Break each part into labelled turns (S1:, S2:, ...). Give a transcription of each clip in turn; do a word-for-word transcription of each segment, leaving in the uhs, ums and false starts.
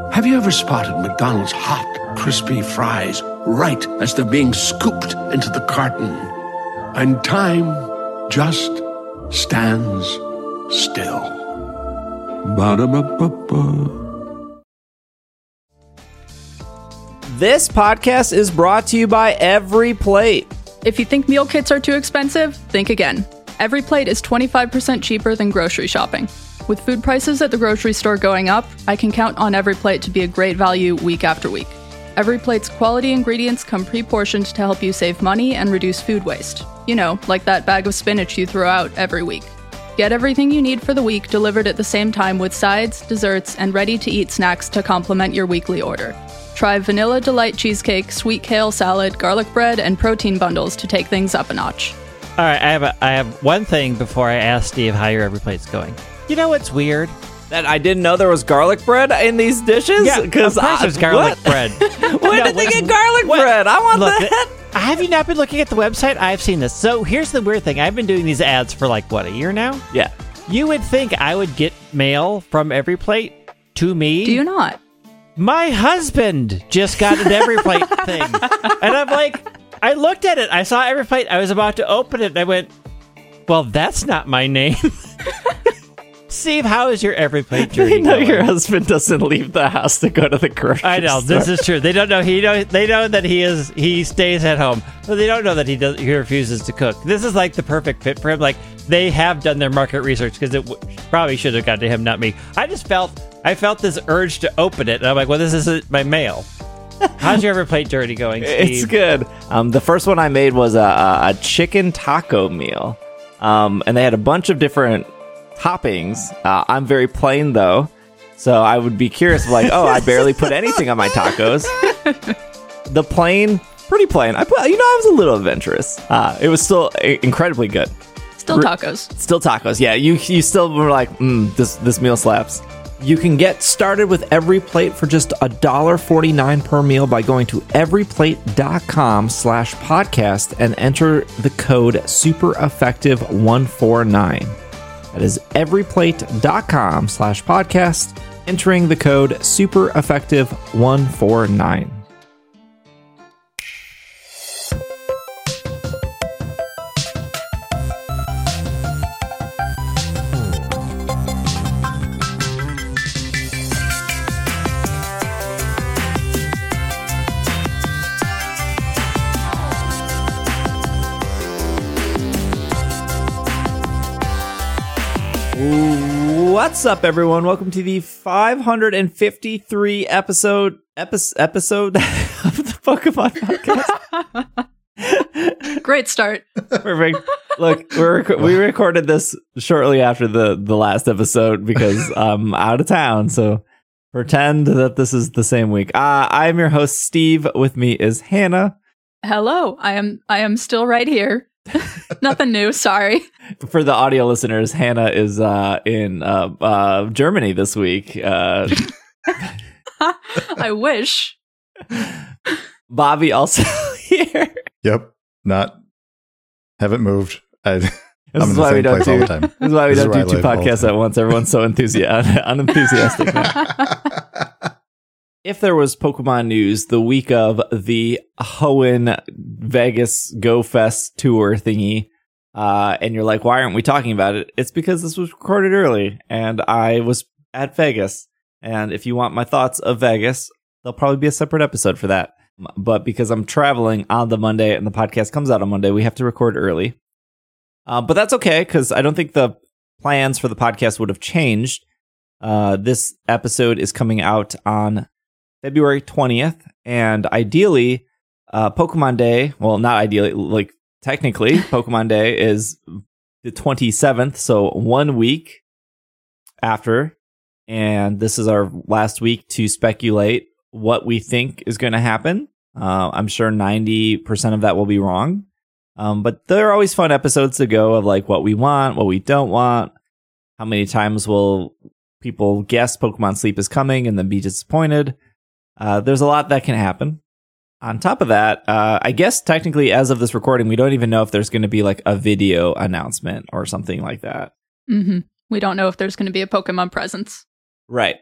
S1: Have you ever spotted McDonald's hot, crispy fries right as they're being scooped into the carton? And time just stands still. Ba-da-ba-ba-ba.
S2: This podcast is brought to you by Every Plate.
S3: If you think meal kits are too expensive, think again. Every Plate is twenty-five percent cheaper than grocery shopping. With food prices at the grocery store going up, I can count on Every Plate to be a great value week after week. Every Plate's quality ingredients come pre-portioned to help you save money and reduce food waste. You know, like that bag of spinach you throw out every week. Get everything you need for the week delivered at the same time with sides, desserts, and ready-to-eat snacks to complement your weekly order. Try Vanilla Delight Cheesecake, Sweet Kale Salad, Garlic Bread, and Protein Bundles to take things up a notch.
S4: All right, I have a, I have one thing before I ask Steve how your Every Plate's going. You know what's weird?
S2: That I didn't know there was garlic bread in these dishes?
S4: Yeah, of course
S2: I,
S4: there's garlic
S2: what?
S4: bread.
S2: When
S4: No,
S2: did they
S4: what-
S2: get garlic
S4: what-
S2: bread? I want
S4: Look,
S2: that.
S4: have you not been looking at the website? I've seen this. So here's the weird thing. I've been doing these ads for like, what, a year now?
S2: Yeah.
S4: You would think I would get mail from Every Plate to me.
S3: Do you not?
S4: My husband just got an Every Plate thing. And I'm like, I looked at it. I saw Every Plate. I was about to open it. And I went, well, that's not my name. Steve, how is your Every Plate journey
S2: I know
S4: going?
S2: your husband doesn't leave the house to go to the grocery
S4: I know
S2: store.
S4: this is true. They don't know he know they know that he is he stays at home, but they don't know that he does he refuses to cook. This is like the perfect fit for him. Like they have done their market research because it w- probably should have gone to him, not me. I just felt I felt this urge to open it, and I'm like, well, this isn't my mail. How's your Every Plate journey going, Steve?
S2: It's good. Um, the first one I made was a, a, a chicken taco meal, um, and they had a bunch of different toppings. Uh, I'm very plain though, so I would be curious. Like, oh, I barely put anything on my tacos. The plain, pretty plain. I put, you know, I was a little adventurous. Uh, it was still i- incredibly good.
S3: Still tacos.
S2: Still tacos. Yeah, you you still were like, mm, this this meal slaps. You can get started with Every Plate for just one dollar forty-nine per meal by going to everyplate.com slash podcast and enter the code super effective one forty-nine. That is everyplate.com slash podcast, entering the code super effective one forty-nine. What's up, everyone? Welcome to the five hundred fifty-three episode epi- episode of the Pokemon Podcast.
S3: Great start.
S2: Perfect. Look, we're rec- we recorded this shortly after the the last episode because I'm out of town. So pretend that this is the same week. Uh, I'm your host, Steve. With me is Hannah.
S3: Hello. I am I am still right here. Nothing new, sorry.
S2: For the audio listeners, Hannah is uh, in uh, uh, Germany this week. Uh,
S3: I wish.
S2: Bobby also here.
S5: Yep, not haven't moved. I,
S2: This
S5: I'm
S2: is
S5: in the
S2: why we
S5: same
S2: don't
S5: place
S2: do.
S5: all the time.
S2: This is why we
S5: This is
S2: don't
S5: where
S2: do
S5: I
S2: two
S5: live all the
S2: podcasts at
S5: time.
S2: once. Everyone's so enthusi- unenthusiastic now. If there was Pokemon news the week of the Hoenn Vegas Go Fest tour thingy, uh, and you're like, why aren't we talking about it? It's because this was recorded early, and I was at Vegas. And if you want my thoughts of Vegas, there'll probably be a separate episode for that. But because I'm traveling on the Monday and the podcast comes out on Monday, we have to record early. Uh, but that's okay, because I don't think the plans for the podcast would have changed. Uh, this episode is coming out on February twentieth, and ideally, uh, Pokemon Day, well, not ideally, like, technically, Pokemon Day is the twenty-seventh, so one week after, and this is our last week to speculate what we think is going to happen. Uh, I'm sure ninety percent of that will be wrong, um, but there are always fun episodes to go of, like, what we want, what we don't want, how many times will people guess Pokemon Sleep is coming and then be disappointed. Uh, there's a lot that can happen. On top of that, uh, I guess technically as of this recording, we don't even know if there's going to be like a video announcement or something like that.
S3: Mm-hmm. We don't know if there's going to be a Pokemon presence.
S2: Right.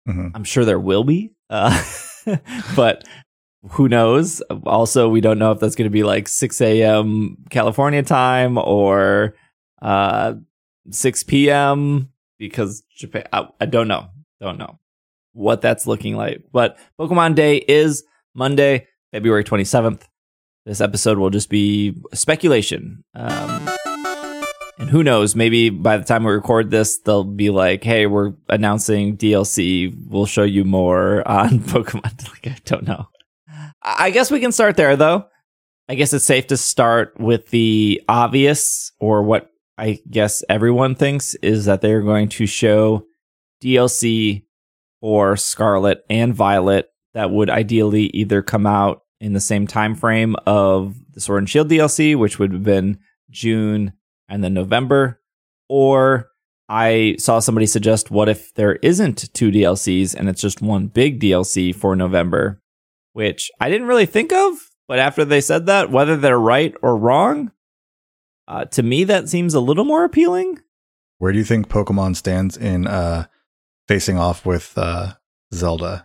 S5: Mhm.
S2: I'm sure there will be, uh, but who knows? Also, we don't know if that's going to be like six a.m. California time or uh, six p.m. because Japan. I, I don't know. Don't know what that's looking like. But Pokemon Day is Monday, February twenty-seventh. This episode will just be speculation. Um, and who knows, maybe by the time we record this, they'll be like, hey, we're announcing D L C. We'll show you more on Pokemon. Like, I don't know. I guess we can start there, though. I guess it's safe to start with the obvious, or what I guess everyone thinks, is that they're going to show D L C for Scarlet and Violet that would ideally either come out in the same time frame of the Sword and Shield D L C, which would have been June and then November, or I saw somebody suggest, what if there isn't two D L Cs and it's just one big D L C for November, which I didn't really think of, but after they said that, whether they're right or wrong, uh, to me that seems a little more appealing.
S5: Where do you think Pokemon stands in uh, facing off with uh, Zelda?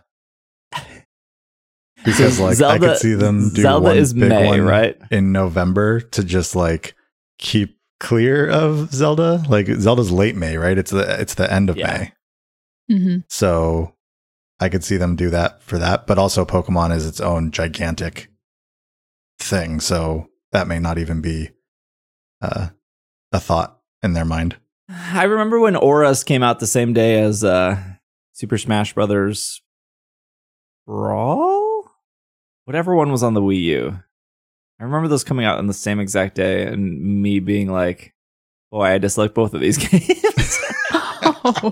S5: Because like
S2: Zelda,
S5: I could see them do
S2: Zelda
S5: one
S2: is
S5: big
S2: May,
S5: one
S2: right?
S5: in November to just like keep clear of Zelda. Like Zelda's late May, right? It's the it's the end of
S2: Yeah.
S5: May.
S3: Mm-hmm.
S5: So I could see them do that for that. But also Pokemon is its own gigantic thing. So that may not even be uh, a thought in their mind.
S2: I remember when Auras came out the same day as uh, Super Smash Brothers Brawl? Whatever one was on the Wii U. I remember those coming out on the same exact day and me being like, boy, I dislike both of these games.
S3: Oh.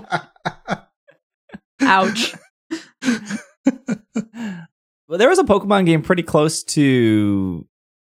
S3: Ouch.
S2: Well, there was a Pokemon game pretty close to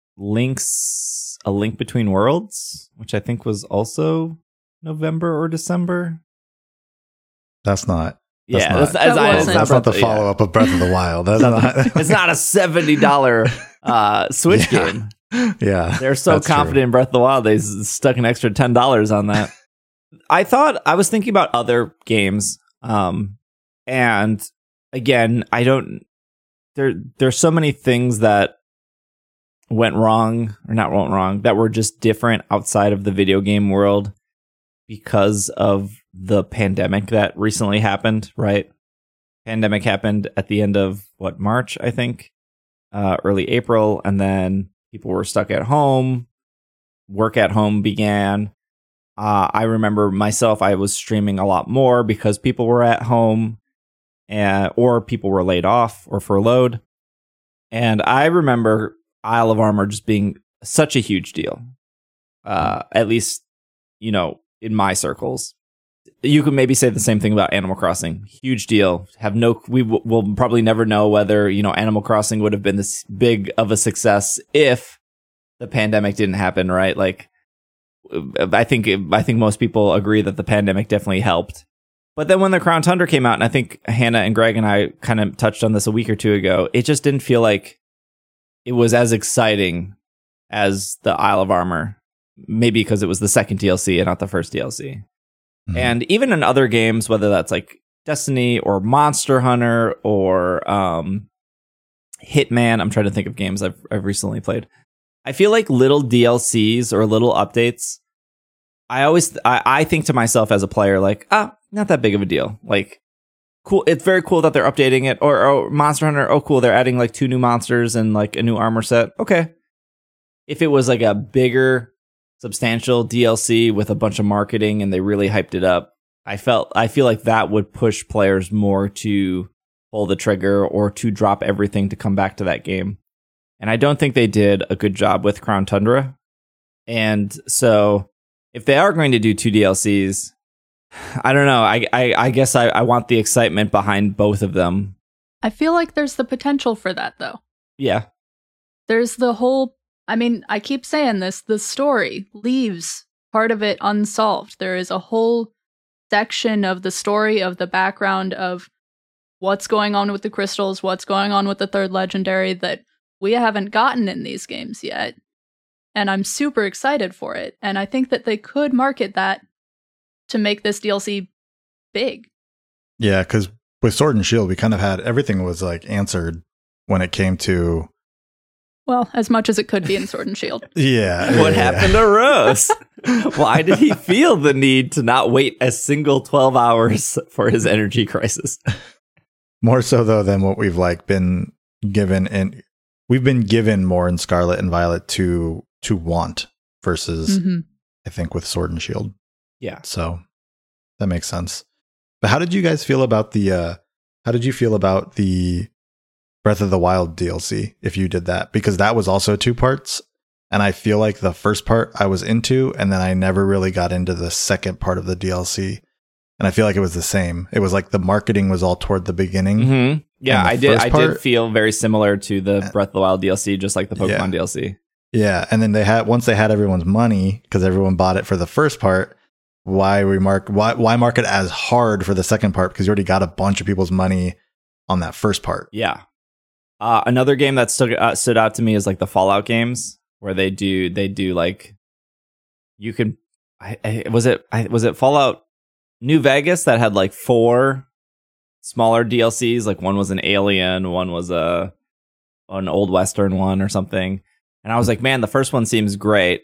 S2: Link's A Link Between Worlds, which I think was also November or December.
S5: That's not. That's
S2: Yeah,
S5: not,
S2: that's,
S3: That
S2: that's,
S3: wasn't.
S5: that's not the
S2: yeah.
S5: follow up of Breath of the Wild. That's not.
S2: It's not a seventy dollars uh, Switch
S5: Yeah.
S2: game.
S5: Yeah,
S2: They're so
S5: that's
S2: confident
S5: true.
S2: in Breath of the Wild, they s- stuck an extra ten dollars on that. I thought, I was thinking about other games. Um, and again, I don't, there, there's so many things that went wrong, or not went wrong, that were just different outside of the video game world because of the pandemic that recently happened, right? Pandemic happened at the end of, what, March, I think, uh, early April, and then people were stuck at home. Work at home began. Uh, I remember myself, I was streaming a lot more because people were at home, and or people were laid off or furloughed. And I remember Isle of Armor just being such a huge deal, uh, at least, you know, in my circles. You could maybe say the same thing about Animal Crossing. Huge deal. Have no, we w- will probably never know whether, you know, Animal Crossing would have been this big of a success if the pandemic didn't happen, right? Like, I think, I think most people agree that the pandemic definitely helped. But then when the Crown Tundra came out, and I think Hannah and Greg and I kind of touched on this a week or two ago, it just didn't feel like it was as exciting as the Isle of Armor. Maybe because it was the second D L C and not the first D L C. Mm-hmm. And even in other games, whether that's like Destiny or Monster Hunter or um, Hitman, I'm trying to think of games I've, I've recently played. I feel like little D L Cs or little updates, I always, I, I think to myself as a player, like, ah, not that big of a deal. Like, cool. It's very cool that they're updating it. Or, or Monster Hunter, oh, cool. They're adding like two new monsters and like a new armor set. Okay. If it was like a bigger, substantial D L C with a bunch of marketing and they really hyped it up, I felt I feel like that would push players more to pull the trigger or to drop everything to come back to that game. And I don't think they did a good job with Crown Tundra. And so if they are going to do two D L Cs, I don't know. I I, I guess I, I want the excitement behind both of them.
S3: I feel like there's the potential for that, though.
S2: Yeah.
S3: There's the whole, I mean, I keep saying this, the story leaves part of it unsolved. There is a whole section of the story, of the background of what's going on with the crystals, what's going on with the third legendary that we haven't gotten in these games yet. And I'm super excited for it. And I think that they could market that to make this D L C big.
S5: Yeah, because with Sword and Shield, we kind of had everything was like answered when it came to.
S3: Well, as much as it could be in Sword and Shield.
S5: Yeah.
S2: What
S5: yeah,
S2: happened to Rose? Why did he feel the need to not wait a single twelve hours for his energy crisis?
S5: More so though than what we've like been given in. We've been given more in Scarlet and Violet to to want versus
S3: Mm-hmm.
S5: I think with Sword and Shield.
S2: Yeah.
S5: So that makes sense. But how did you guys feel about the uh how did you feel about the Breath of the Wild D L C if you did that? Because that was also two parts. And I feel like the first part I was into, and then I never really got into the second part of the D L C. And I feel like it was the same. It was like the marketing was all toward the beginning.
S2: Mm-hmm. Yeah,
S5: And the
S2: I did.
S5: first
S2: I
S5: part-
S2: did feel very similar to the Breath of the Wild D L C, just like the Pokemon
S5: Yeah.
S2: D L C.
S5: Yeah, and then they had once they had everyone's money because everyone bought it for the first part. Why we mark why why mark it as hard for the second part? Because you already got a bunch of people's money on that first part.
S2: Yeah. Uh, another game that stood uh, stood out to me is like the Fallout games, where they do they do like you can. I, I, was it I, was it Fallout New Vegas that had like four smaller D L Cs? Like one was an alien, one was a an old western one or something. And I was like, man, the first one seems great.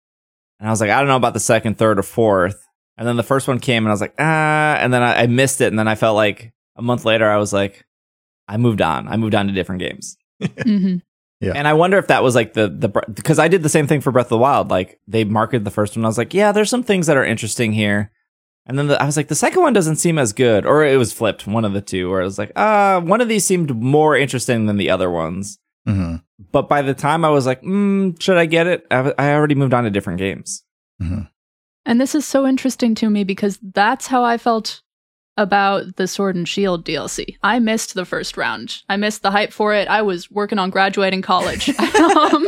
S2: And I was like, I don't know about the second, third, or fourth. And then the first one came, and I was like, ah. And then I, I missed it. And then I felt like a month later, I was like, I moved on. I moved on to different games.
S3: Mm-hmm.
S5: Yeah.
S2: And I wonder if that was like the the because I did the same thing for Breath of the Wild. Like they marketed the first one. I was like, yeah, there's some things that are interesting here. And then the, I was like, the second one doesn't seem as good, or it was flipped, one of the two, where it was like, uh, one of these seemed more interesting than the other ones.
S5: Mm-hmm.
S2: But by the time I was like, mm, should I get it? I, I already moved on to different games.
S5: Mm-hmm.
S3: And this is so interesting to me because that's how I felt about the Sword and Shield D L C. I missed the first round. I missed the hype for it. I was working on graduating college. um,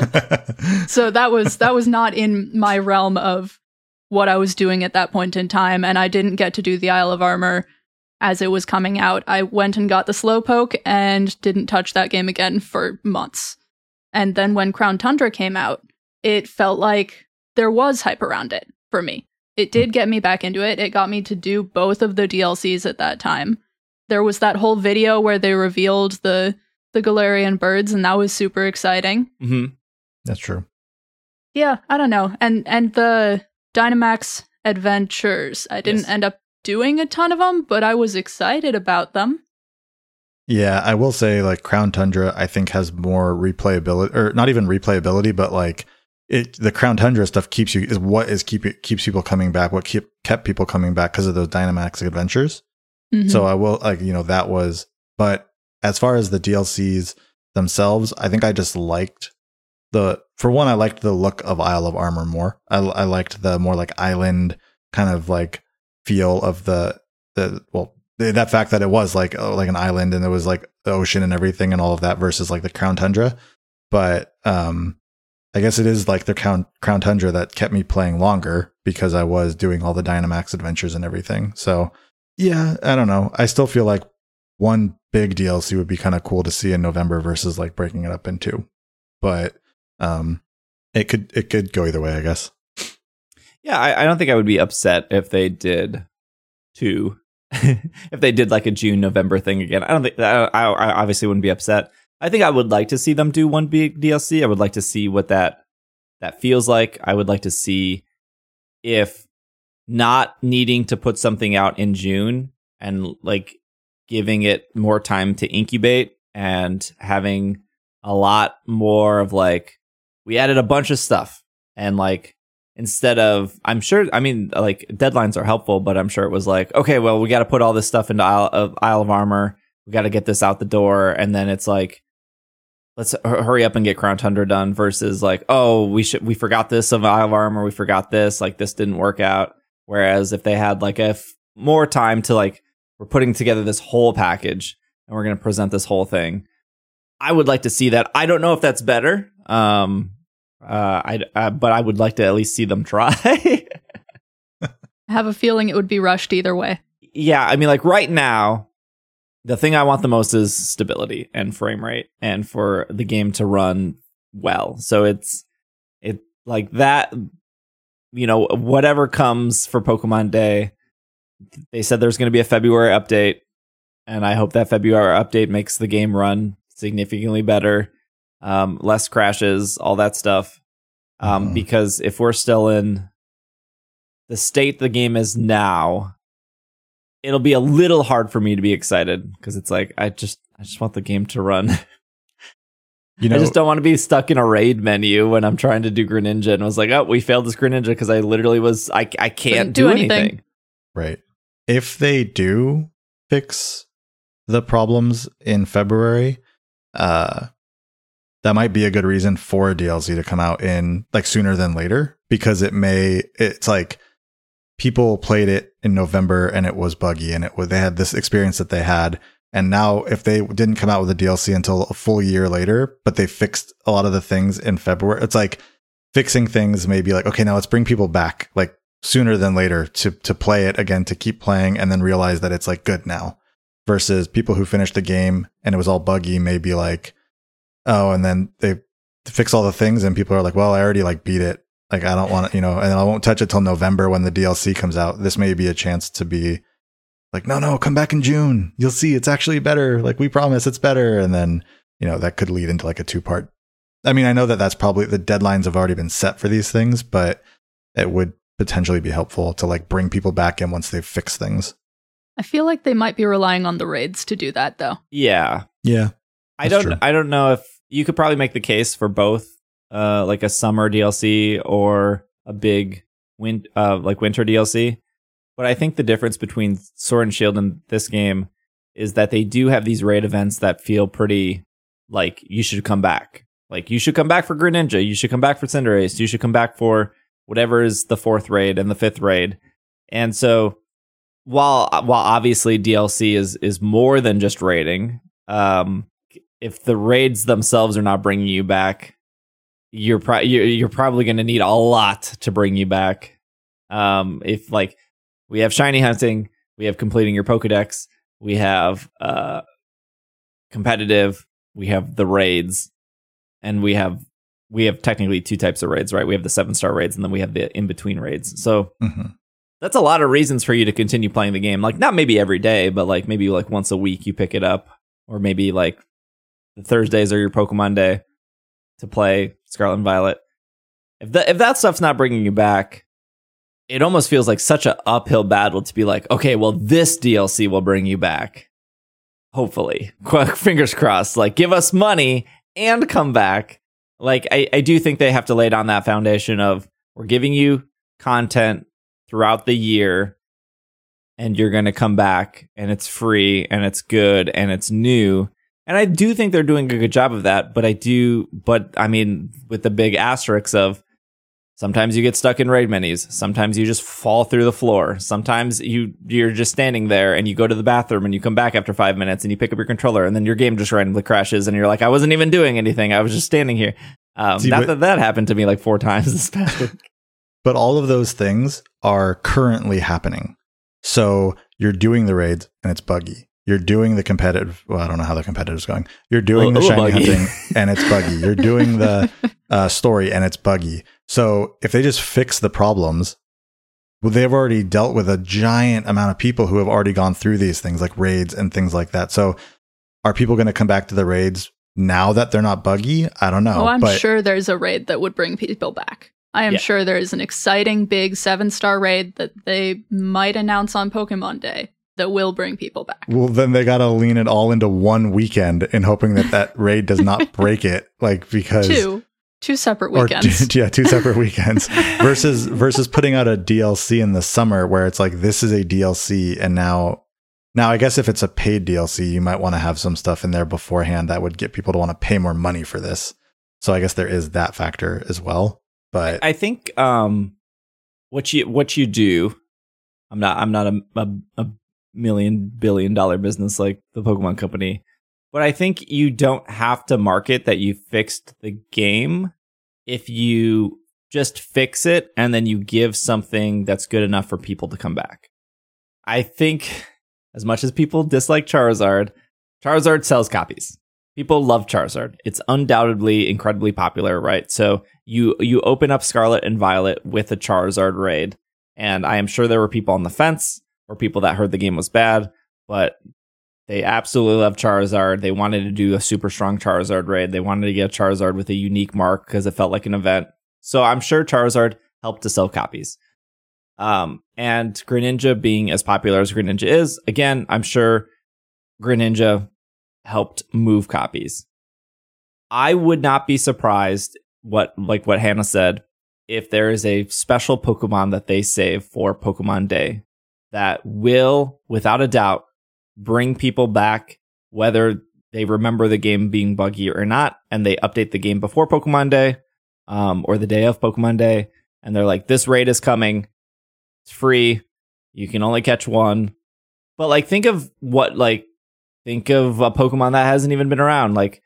S3: so that was that was not in my realm of what I was doing at that point in time, and I didn't get to do the Isle of Armor as it was coming out. I went and got the Slowpoke and didn't touch that game again for months. And then when Crown Tundra came out, it felt like there was hype around it for me. It did get me back into it. It got me to do both of the D L Cs at that time. There was that whole video where they revealed the the Galarian birds, and that was super exciting.
S2: Mm-hmm.
S5: That's true.
S3: Yeah, I don't know. And and the Dynamax Adventures, I didn't
S2: Yes.
S3: end up doing a ton of them, but I was excited about them.
S5: Yeah, I will say like Crown Tundra, I think has more replayability, or not even replayability, but like it. The Crown Tundra stuff keeps you is what is keep keeps people coming back. What keep kept people coming back because of those Dynamax adventures.
S3: Mhm.
S5: So I will like you know that was. But as far as the D L Cs themselves, I think I just liked the. For one, I liked the look of Isle of Armor more. I I liked the more like island kind of like feel of the the well. That fact that it was like oh, like an island and it was like the ocean and everything and all of that versus like the Crown Tundra. But um, I guess it is like the Crown, Crown Tundra that kept me playing longer because I was doing all the Dynamax adventures and everything. So yeah, I don't know. I still feel like one big D L C would be kind of cool to see in November versus like breaking it up in two. But um, it could it could go either way, I guess.
S2: Yeah, I, I don't think I would be upset if they did two. If they did like a June November thing again. I don't think I, I I obviously wouldn't be upset. I think I would like to see them do one big D L C. I would like to see what that that feels like. I would like to see if not needing to put something out in June and like giving it more time to incubate and having a lot more of like we added a bunch of stuff and like instead of, I'm sure, I mean, like deadlines are helpful, but I'm sure it was like, okay, well, we got to put all this stuff into Isle of, Isle of Armor. We got to get this out the door. And then it's like, let's h- hurry up and get Crown Tundra done versus like, oh, we should, we forgot this of Isle of Armor. We forgot this, like this didn't work out. Whereas if they had like a f- more time to like, we're putting together this whole package and we're going to present this whole thing. I would like to see that. I don't know if that's better. Um, Uh, I uh, but I would like to at least see them try.
S3: I have a feeling it would be rushed either way.
S2: Yeah, I mean, like right now, the thing I want the most is stability and frame rate, and for the game to run well. So it's it like that. You know, whatever comes for Pokemon Day, they said there's going to be a February update. and I hope that February update makes the game run significantly better, um, less crashes, all that stuff. Um, mm-hmm. Because if we're still in the state the game is now, it'll be a little hard for me to be excited because it's like I just I just want the game to run. You know, I just don't want to be stuck in a raid menu when I'm trying to do Greninja and was like, oh, we failed this Greninja because I literally was I I can't do, do anything. anything.
S5: Right. If they do fix the problems in February, uh, that might be a good reason for a D L C to come out in like sooner than later, because it may, it's like people played it in November and it was buggy and it was, they had this experience that they had. And now if they didn't come out with a D L C until a full year later, but they fixed a lot of the things in February, it's like fixing things may be like, okay, now let's bring people back like sooner than later to, to play it again, to keep playing and then realize that it's like good now, versus people who finished the game and it was all buggy may be like, oh, and then they fix all the things and people are like, well, I already like beat it. Like, I don't want to, you know, and I won't touch it till November when the D L C comes out. This may be a chance to be like, no, no, come back in June. You'll see it's actually better. Like, we promise it's better. And then, you know, that could lead into like a two part. I mean, I know that that's probably the deadlines have already been set for these things, but it would potentially be helpful to like bring people back in once they've fixed things.
S3: I feel like they might be relying on the raids to do that though.
S2: Yeah.
S5: Yeah.
S2: I don't true. I don't know if you could probably make the case for both, uh, like a summer D L C or a big win uh like winter D L C. But I think the difference between Sword and Shield and this game is that they do have these raid events that feel pretty like you should come back. Like you should come back for Greninja, you should come back for Cinderace, you should come back for whatever is the fourth raid and the fifth raid. And so while while obviously D L C is is more than just raiding, um if the raids themselves are not bringing you back, you're pro- you're, you're probably going to need a lot to bring you back. Um, if like we have shiny hunting, we have completing your Pokedex, we have uh, competitive, we have the raids, and we have we have technically two types of raids, right? We have the seven star raids, and then we have the in between raids. So mm-hmm. that's a lot of reasons for you to continue playing the game. Like not maybe every day, but like maybe like once a week you pick it up, or maybe like the Thursdays are your Pokemon day to play Scarlet and Violet. If that if that stuff's not bringing you back, it almost feels like such an uphill battle to be like, okay, well, this D L C will bring you back. Hopefully. Fingers crossed. Like, give us money and come back. Like, I, I do think they have to lay down that foundation of, we're giving you content throughout the year, and you're going to come back, and it's free, and it's good, and it's new. And I do think they're doing a good job of that, but I do, but I mean, with the big asterisks of sometimes you get stuck in raid menus, sometimes you just fall through the floor, sometimes you, you're just standing there and you go to the bathroom and you come back after five minutes and you pick up your controller and then your game just randomly crashes and you're like, I wasn't even doing anything, I was just standing here. Um, See, not but, that that happened to me like four times this past week.
S5: But all of those things are currently happening. So you're doing the raids and it's buggy. You're doing the competitive. Well, I don't know how the competitive's going. You're doing the shiny hunting and it's buggy. You're doing the uh, story and it's buggy. So if they just fix the problems, well, they've already dealt with a giant amount of people who have already gone through these things like raids and things like that. So are people going to come back to the raids now that they're not buggy? I don't know.
S3: Oh, I'm
S5: but
S3: sure there's a raid that would bring people back. I am yeah. sure there is an exciting big seven star raid that they might announce on Pokemon Day that will bring people back.
S5: Well, then they got to lean it all into one weekend and hoping that that raid does not break it. Like, because
S3: two, two separate weekends.
S5: Or two, yeah, two separate weekends versus, versus putting out a D L C in the summer where it's like, this is a D L C. And now, now I guess if it's a paid D L C, you might want to have some stuff in there beforehand that would get people to want to pay more money for this. So I guess there is that factor as well. But
S2: I think, um, what you, what you do, I'm not, I'm not a, a, a million billion dollar business like the Pokemon Company, but I think you don't have to market that you fixed the game if you just fix it and then you give something that's good enough for people to come back. I think as much as people dislike Charizard, Charizard sells copies. People love Charizard. It's undoubtedly incredibly popular, right? So you you open up Scarlet and Violet with a Charizard raid, and I am sure there were people on the fence or people that heard the game was bad, but They absolutely love Charizard. They wanted to do a super strong Charizard raid. They wanted to get Charizard with a unique mark because it felt like an event. So I'm sure Charizard helped to sell copies. Um, and Greninja being as popular as Greninja is, again, I'm sure Greninja helped move copies. I would not be surprised what, like what Hannah said, if there is a special Pokemon that they save for Pokemon Day that will, without a doubt, bring people back, whether they remember the game being buggy or not, and they update the game before Pokemon Day, um, or the day of Pokemon Day, and they're like, this raid is coming, it's free, you can only catch one. But like, think of what, like, think of a Pokemon that hasn't even been around, like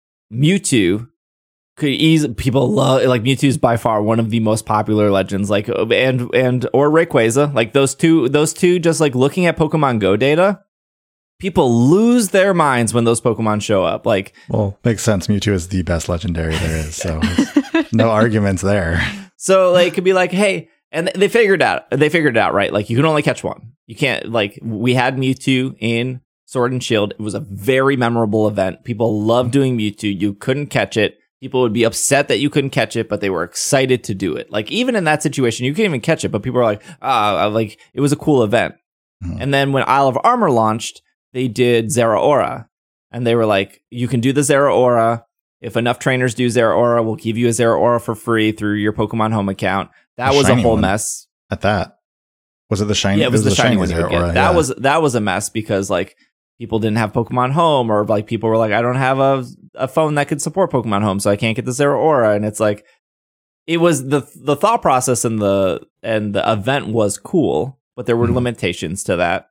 S2: Mewtwo. Could easily, people love, like, Mewtwo's by far one of the most popular legends, like, and and or Rayquaza, like those two, those two, just like looking at Pokemon Go data, people lose their minds when those Pokemon show up. Like,
S5: well, makes sense. Mewtwo is the best legendary there is, so no arguments there.
S2: So like, it could be like, hey, and they figured out, they figured it out, right? Like, you can only catch one. You can't, like, we had Mewtwo in Sword and Shield. It was a very memorable event. People loved doing Mewtwo. You couldn't catch it. People would be upset that you couldn't catch it, but they were excited to do it. Like, even in that situation, you couldn't even catch it, but people were like, ah, like, it was a cool event. Mm-hmm. And then when Isle of Armor launched, they did Zeraora. And they were like, you can do the Zeraora. If enough trainers do Zeraora, we'll give you a Zeraora for free through your Pokemon Home account. That
S5: the
S2: was a whole
S5: one.
S2: mess.
S5: At that. Was it the shiny?
S2: Yeah, it was, it was the, the shiny, shiny one. You
S5: Zeraora,
S2: get. That
S5: yeah.
S2: was that was a mess because, like, people didn't have Pokemon Home, or like people were like, I don't have a a phone that could support Pokemon Home, so I can't get the Zeraora. And it's like, it was the the thought process and the and the event was cool, but there were mm-hmm. limitations to that.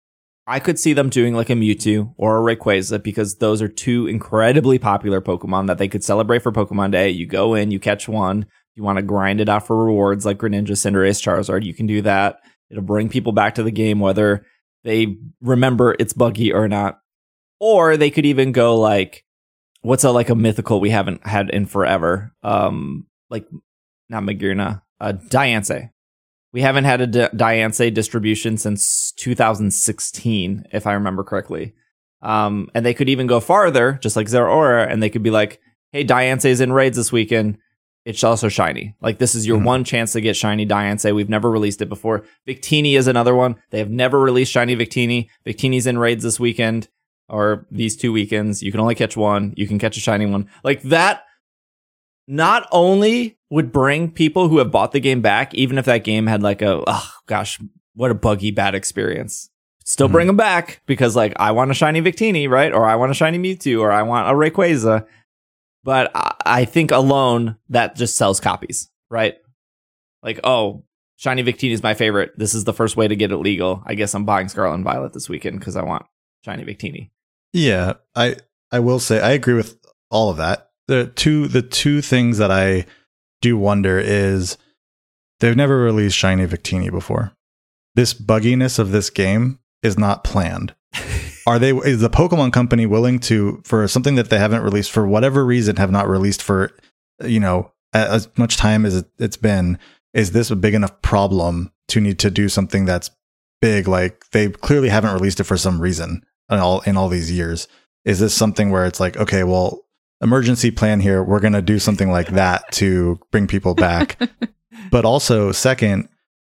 S2: I could see them doing like a Mewtwo or a Rayquaza because those are two incredibly popular Pokemon that they could celebrate for Pokemon Day. You go in, you catch one. You want to grind it out for rewards like Greninja, Cinderace, Charizard, you can do that. It'll bring people back to the game whether they remember it's buggy or not. Or they could even go like, what's a like a mythical we haven't had in forever? Um, like not Magearna, uh, Diancie. We haven't had a D- Diancie distribution since two thousand sixteen, if I remember correctly. Um, and they could even go farther, just like Zeraora, and they could be like, hey, Diancie's in raids this weekend. It's also shiny. Like, this is your mm-hmm. one chance to get shiny Diancie. We've never released it before. Victini is another one. They have never released shiny Victini. Victini's in raids this weekend or these two weekends. You can only catch one. You can catch a shiny one. Like, that not only would bring people who have bought the game back, even if that game had like a, oh gosh, what a buggy bad experience. Still mm-hmm. bring them back because, like, I want a shiny Victini, right? Or I want a shiny Mewtwo, or I want a Rayquaza. But I think alone, that just sells copies, right? Like, oh, shiny Victini is my favorite. This is the first way to get it legal. I guess I'm buying Scarlet and Violet this weekend because I want shiny Victini.
S5: Yeah, I I will say I agree with all of that. The two the two things that I do wonder is they've never released shiny Victini before. This bugginess of this game is not planned. Are they? Is the Pokemon Company willing to, for something that they haven't released for whatever reason, have not released for, you know, as much time as it, it's been? Is this a big enough problem to need to do something that's big? Like, they clearly haven't released it for some reason in all in all these years. Is this something where it's like, okay, well, emergency plan here, we're going to do something like that to bring people back? But also, second,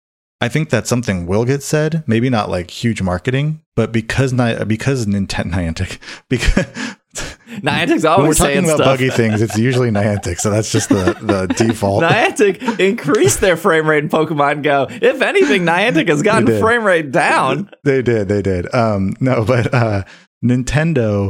S5: I think that something will get said, maybe not like huge marketing, but because Ni- because Nintendo Niantic, because
S2: Niantic's always
S5: when we're talking
S2: saying
S5: about
S2: stuff.
S5: buggy things, it's usually Niantic, so that's just the, the default.
S2: Niantic increased their frame rate in Pokemon Go. If anything, Niantic has gotten frame rate down.
S5: They did, they did. Um, no, but uh, Nintendo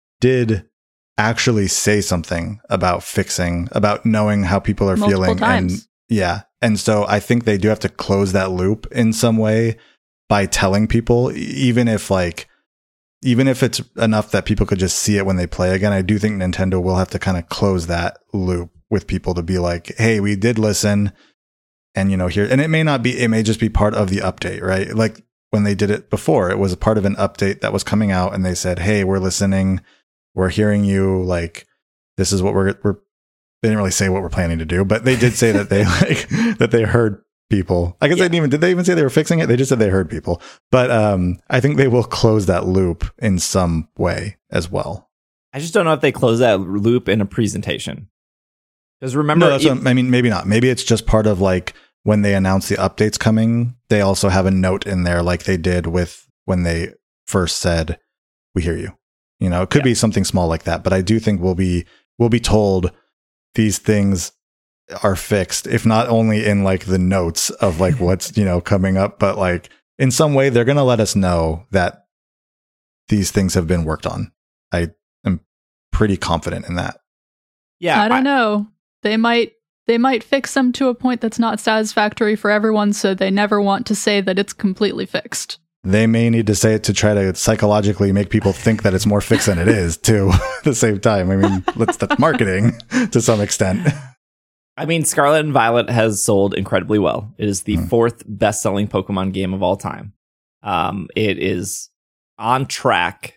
S5: did actually say something about fixing, about knowing how people are
S3: Multiple
S5: feeling,
S3: times.
S5: and yeah. And so I think they do have to close that loop in some way by telling people, even if like, even if it's enough that people could just see it when they play again. I do think Nintendo will have to kind of close that loop with people to be like, hey, we did listen, and you know, here, and it may not be, it may just be part of the update, right? Like when they did it before, it was a part of an update that was coming out, and they said, hey, we're listening, we're hearing you, like, this is what we're, we're, they didn't really say what we're planning to do, but they did say that they like that they heard people. I guess
S2: Yeah.
S5: they didn't even, did they even say they were fixing it? They just said they heard people. But um, I think they will close that loop in some way as well.
S2: I just don't know if they close that loop in a presentation. Because remember,
S5: No, that's
S2: e-
S5: what, I mean, maybe not. Maybe it's just part of like when they announce the updates coming, they also have a note in there like they did with when they first said, we hear you. You know, it could
S2: Yeah.
S5: be something small like that. But I do think we'll be, we'll be told these things are fixed, if not only in like the notes of like what's, you know, coming up, but like in some way they're going to let us know that these things have been worked on. I am pretty confident in that.
S2: yeah,
S3: I don't know. They might they might fix them to a point that's not satisfactory for everyone, so they never want to say that it's completely fixed.
S5: They may need to say it to try to psychologically make people think that it's more fixed than it is too at the same time. I mean, let's, that's marketing to some extent.
S2: I mean, Scarlet and Violet has sold incredibly well. It is the
S5: Hmm.
S2: fourth best-selling Pokemon game of all time. Um, it is on track.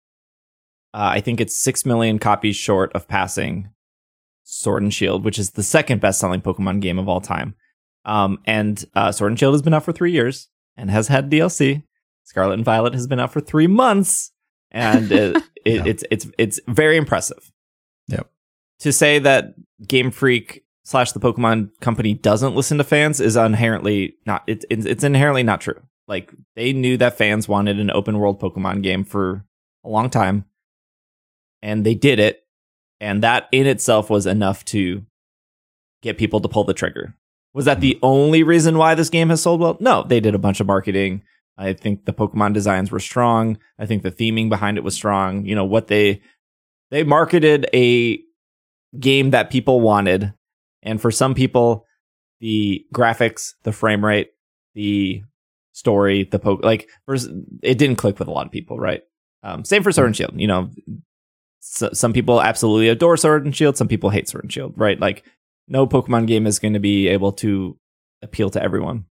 S2: Uh, I think it's six million copies short of passing Sword and Shield, which is the second best-selling Pokemon game of all time. Um, and uh, Sword and Shield has been out for three years and has had D L C. Scarlet and Violet has been out for three months, and it, it,
S5: Yeah.
S2: it's it's it's very impressive.
S5: Yep.
S2: To say that Game Freak slash the Pokemon Company doesn't listen to fans is inherently not. It's it's it's inherently not true. Like, they knew that fans wanted an open world Pokemon game for a long time, and they did it, and that in itself was enough to get people to pull the trigger. Was that the only reason why this game has sold well? No, they did a bunch of marketing. I think the Pokemon designs were strong. I think the theming behind it was strong. You know, what they they marketed a game that people wanted. And for some people, the graphics, the frame rate, the story, the poke, like, first, it didn't click with a lot of people, right? Um, same for Sword and Shield. You know, so, some people absolutely adore Sword and Shield. Some people hate Sword and Shield, right? Like, no Pokemon game is going to be able to appeal to everyone.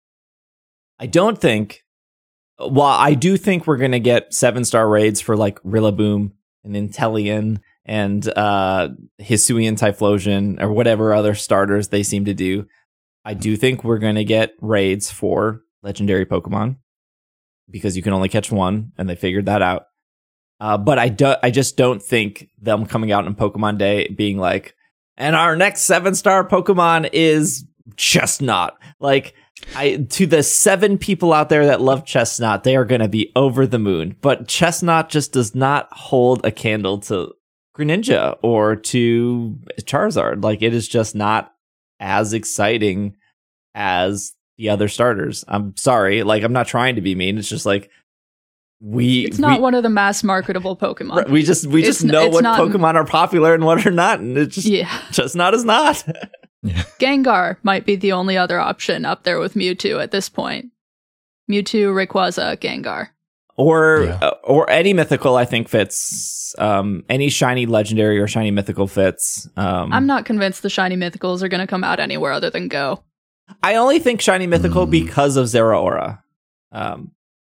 S2: I don't think, while I do think we're going to get seven star raids for like Rillaboom and Inteleon and uh, Hisuian Typhlosion or whatever other starters they seem to do, I do think we're going to get raids for legendary Pokemon because you can only catch one, and they figured that out. Uh, but I, do, I just don't think them coming out on Pokemon Day being like, and our next seven star Pokemon is Chestnut. Like, I to the seven people out there that love Chestnut, they are going to be over the moon. But Chestnut just does not hold a candle to Greninja or to Charizard. Like, it is just not as exciting as the other starters. I'm sorry. Like, I'm not trying to be mean. It's just like, we
S3: It's not
S2: we,
S3: one of the mass marketable Pokemon.
S2: Right, we just we
S3: It's
S2: just
S3: n-
S2: know
S3: it's
S2: what
S3: not-
S2: Pokemon are popular and what are not, and it's just
S3: Yeah.
S2: Chestnut is not.
S3: Gengar might be the only other option up there with Mewtwo at this point. Mewtwo, Rayquaza, Gengar.
S2: Or
S5: Yeah.
S2: uh, or any mythical, I think, fits. Um, any shiny legendary or shiny mythical fits. Um,
S3: I'm not convinced the shiny mythicals are going to come out anywhere other than Go.
S2: I only think shiny mythical
S5: Mm.
S2: because of Zeraora. Um,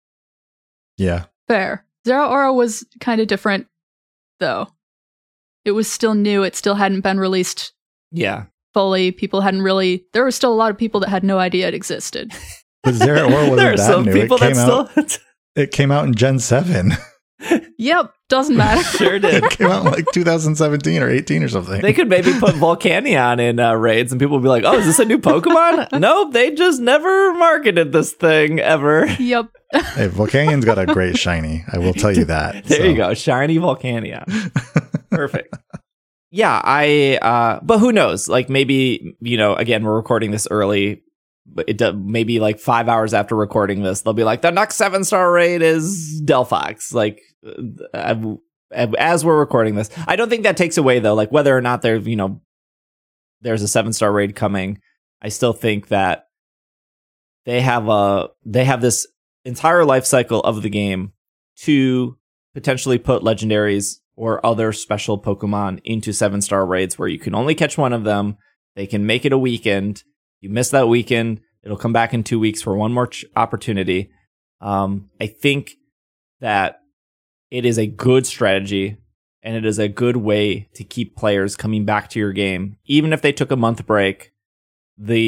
S5: Yeah.
S3: Fair. Zeraora was kind of different, though. It was still new. It still hadn't been released
S2: yeah,
S3: fully. People hadn't really... There were still a lot of people that had no idea it existed.
S5: But Zeraora wasn't
S2: there are
S5: that
S2: some
S5: new.
S2: people
S5: it came
S2: that
S5: out,
S2: still
S5: It came out in Gen seven.
S3: Yep, doesn't matter.
S2: sure did.
S5: It came out in like two thousand seventeen or eighteen or something.
S2: They could maybe put Volcanion in uh, raids, and people would be like, "Oh, is this a new Pokemon?" Nope, they just never marketed this thing ever.
S3: Yep.
S5: Hey, Volcanion's got a great shiny. I will tell you that.
S2: There
S5: so.
S2: you go, shiny Volcanion. Perfect. Yeah, I. Uh, but who knows? Like, maybe, you know, again, we're recording this early. But it does, maybe like five hours after recording this, they'll be like, the next seven star raid is Delphox. Like, uh, as we're recording this, I don't think that takes away though. Like, whether or not there, you know, there's a seven star raid coming, I still think that they have a they have this entire life cycle of the game to potentially put legendaries or other special Pokemon into seven star raids where you can only catch one of them. They can make it a weekend. You miss that weekend, it'll come back in two weeks for one more ch- opportunity. Um, I think that it is a good strategy, and it is a good way to keep players coming back to your game. Even if they took a month break, the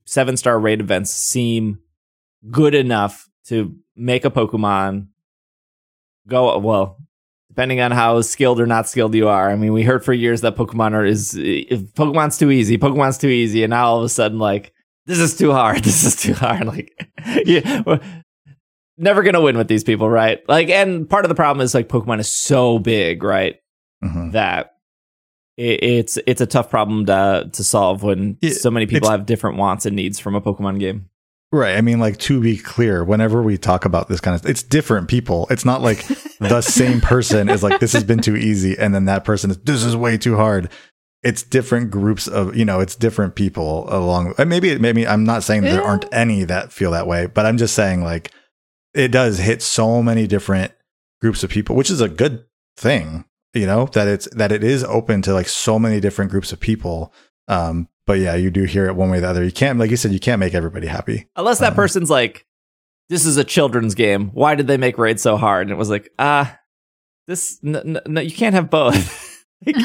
S2: seven star raid events seem good enough to make a Pokemon go, well, depending on how skilled or not skilled you are. I mean, we heard for years that Pokemon are is if Pokemon's too easy, Pokemon's too easy, and now all of a sudden, like, this is too hard, this is too hard. Like, yeah, we're never gonna win with these people, right? Like, and part of the problem is like Pokemon is so big, right? Mm-hmm. That it, it's it's a tough problem to to solve when it, so many people have different wants and needs from a Pokemon game. Right.
S5: I mean, like, to be clear, whenever we talk about this kind of, it's different people. It's not like the same person is like, this has been too easy. And then that person is, this is way too hard. It's different groups of, you know, it's different people along. Maybe, maybe I'm not saying there aren't any that feel that way, but I'm just saying, like, it does hit so many different groups of people, which is a good thing, you know, that it's, that it is open to like so many different groups of people. Um, But yeah, you do hear it one way or the other. You can't, like you said, you can't make everybody happy.
S2: Unless that um, person's like, this is a children's game. Why did they make raids so hard? And it was like, ah, uh, this, no, n- n- you can't have both.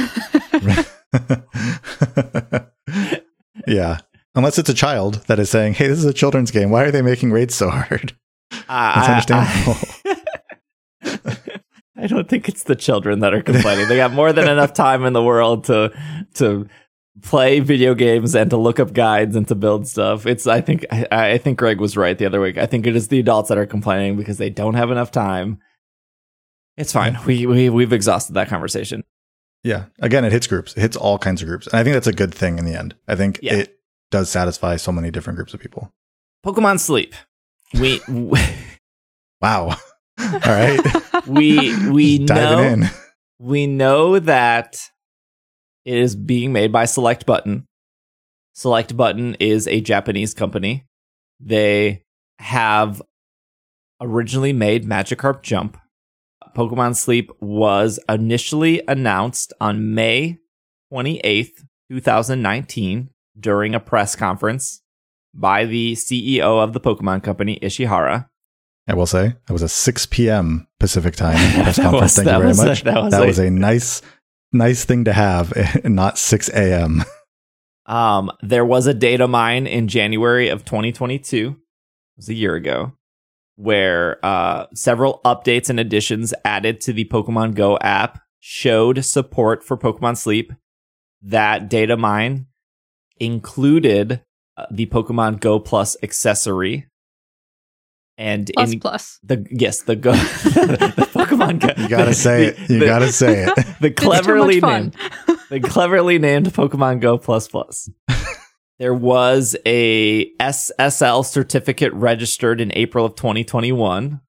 S5: Yeah. Unless it's a child that is saying, hey, this is a children's game. Why are they making raids so hard? Uh, That's understandable.
S2: I, I don't think it's the children that are complaining. They got more than enough time in the world to, to, play video games and to look up guides and to build stuff. It's I think I, I think Greg was right the other week. I think it is the adults that are complaining because they don't have enough time. It's fine. Yeah. We we we've exhausted that conversation.
S5: Yeah. Again, it hits groups. It hits all kinds of groups. And I think that's a good thing in the end. I think yeah. it does satisfy so many different groups of people.
S2: Pokemon Sleep. We, we
S5: Wow. All right.
S2: We we
S5: Just diving
S2: know
S5: in.
S2: We know that it is being made by Select Button. Select Button is a Japanese company. They have originally made Magikarp Jump. Pokemon Sleep was initially announced on May twenty-eighth, twenty nineteen, during a press conference by the C E O of the Pokemon Company, Ishihara.
S5: I will say, it was a six p.m. Pacific time press conference.
S2: was,
S5: Thank you very
S2: was,
S5: much.
S2: That, was,
S5: that
S2: like,
S5: was a nice... Nice thing to have, not six a.m.
S2: Um, there was a data mine in January of twenty twenty-two, it was a year ago, where uh, several updates and additions added to the Pokemon Go app showed support for Pokemon Sleep. That data mine included uh, the Pokemon Go Plus accessory. And
S3: plus
S2: in
S3: plus.
S2: the yes, the go the Pokemon Go.
S5: You gotta say it. You the, gotta say it.
S2: The cleverly named the cleverly named Pokemon Go Plus Plus. There was a S S L certificate registered in April of twenty twenty-one.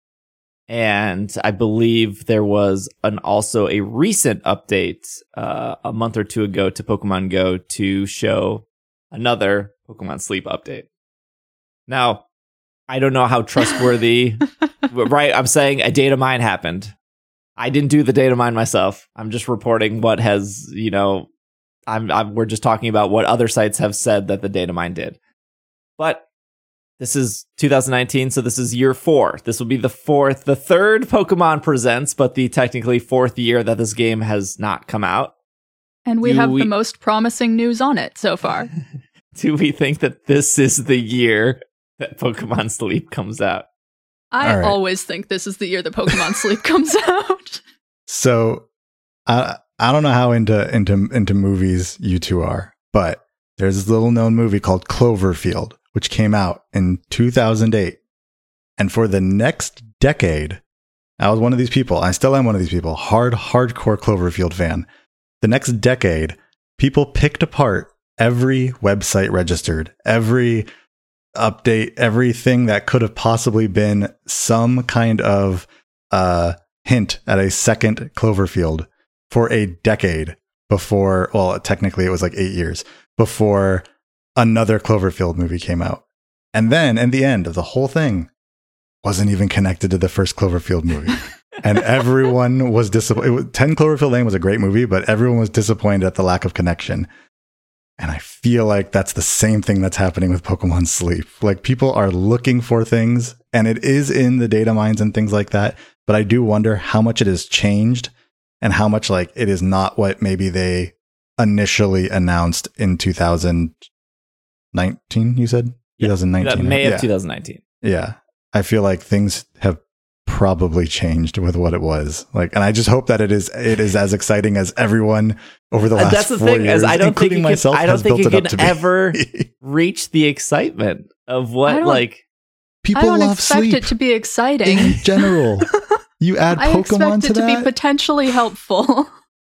S2: And I believe there was an also a recent update uh, a month or two ago to Pokemon Go to show another Pokemon Sleep update. Now, I don't know how trustworthy, right? I'm saying a data mine happened. I didn't do the data mine myself. I'm just reporting what has, you know, I'm, I'm we're just talking about what other sites have said that the data mine did. But this is two thousand nineteen, so this is year four. This will be the fourth, the third Pokemon Presents, but the technically fourth year that this game has not come out.
S3: And we
S2: do
S3: have
S2: we,
S3: the most promising news on it so far.
S2: Do we think that this is the year that Pokemon Sleep comes out?
S3: I
S5: right.
S3: always think this is the year that Pokemon Sleep comes out.
S5: So, I I don't know how into into into movies you two are, but there's this little known movie called Cloverfield, which came out in two thousand eight, and for the next decade, I was one of these people. I still am one of these people. Hard hardcore Cloverfield fan. The next decade, people picked apart every website registered, every update, everything that could have possibly been some kind of uh, hint at a second Cloverfield for a decade before, well, technically it was like eight years before another Cloverfield movie came out. And then in the end of the whole thing wasn't even connected to the first Cloverfield movie. And everyone was disappointed. ten Cloverfield Lane was a great movie, but everyone was disappointed at the lack of connection. And I feel like that's the same thing that's happening with Pokemon Sleep. Like, people are looking for things, and it is in the data mines and things like that. But I do wonder how much it has changed and how much, like, it is not what maybe they initially announced in two thousand nineteen, you said?
S2: Yeah,
S5: twenty nineteen.
S2: May of
S5: yeah.
S2: twenty nineteen.
S5: Yeah. I feel like things have probably changed with what it was. Like, and I just hope that it is it is as exciting as everyone over the last
S2: That's the
S5: four
S2: thing,
S5: years,
S2: is I don't think
S5: including
S2: you
S5: myself,
S2: can, I don't
S5: has
S2: think
S5: built
S2: you
S5: it up
S2: can
S5: to be.
S2: ever reach the excitement of
S3: I
S2: what
S3: don't-
S2: like
S5: People
S3: I don't
S5: love
S3: expect
S5: sleep
S3: it to be exciting.
S5: in general. You add
S3: I
S5: Pokemon
S3: expect
S5: to
S3: it to
S5: that?
S3: be potentially helpful.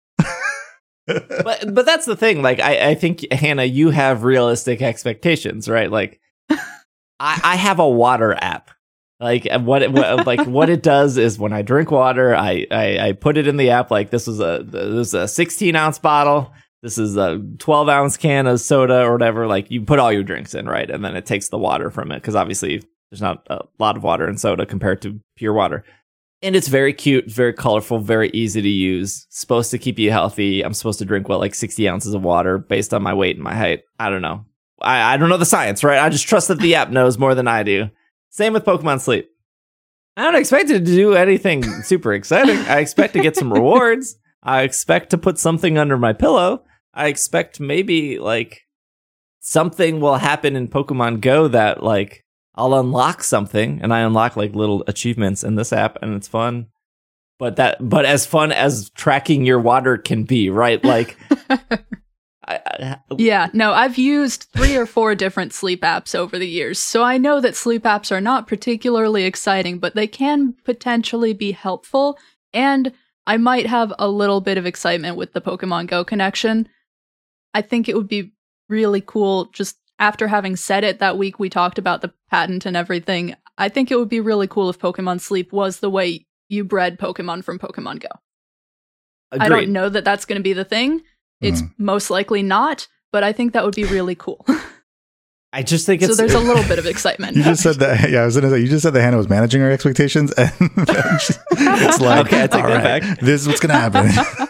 S2: but but that's the thing. Like I, I think Hannah, you have realistic expectations, right? Like I, I have a water app. Like what it what, like what it does is when I drink water, I, I I put it in the app. Like this was a this is a sixteen ounce bottle. This is a twelve ounce can of soda or whatever. Like you put all your drinks in, right? And then it takes the water from it because obviously there's not a lot of water in soda compared to pure water. And it's very cute, very colorful, very easy to use. Supposed to keep you healthy. I'm supposed to drink, what, like sixty ounces of water based on my weight and my height. I don't know. I, I don't know the science, right? I just trust that the app knows more than I do. Same with Pokemon Sleep. I don't expect it to do anything super exciting. I expect to get some rewards. I expect to put something under my pillow. I expect maybe, like, something will happen in Pokemon Go that, like, I'll unlock something, and I unlock like little achievements in this app, and it's fun. But that, but as fun as tracking your water can be, right? Like, I, I,
S3: Yeah, no, I've used three or four different sleep apps over the years, so I know that sleep apps are not particularly exciting, but they can potentially be helpful, and I might have a little bit of excitement with the Pokemon Go connection. I think it would be really cool just after having said it that week we talked about the patent and everything. I think it would be really cool if Pokemon Sleep was the way you bred Pokemon from Pokemon Go. I don't know that that's going to be the thing. It's
S5: Mm.
S3: most likely not, but I think that would be really cool.
S2: I just think it's
S3: So there's a little bit of excitement.
S5: You just said that. Yeah, I was gonna say. You just said that Hannah was managing her expectations, and then she- it's like,
S2: Okay, I take
S5: all
S2: that
S5: right,
S2: back.
S5: this is what's gonna happen.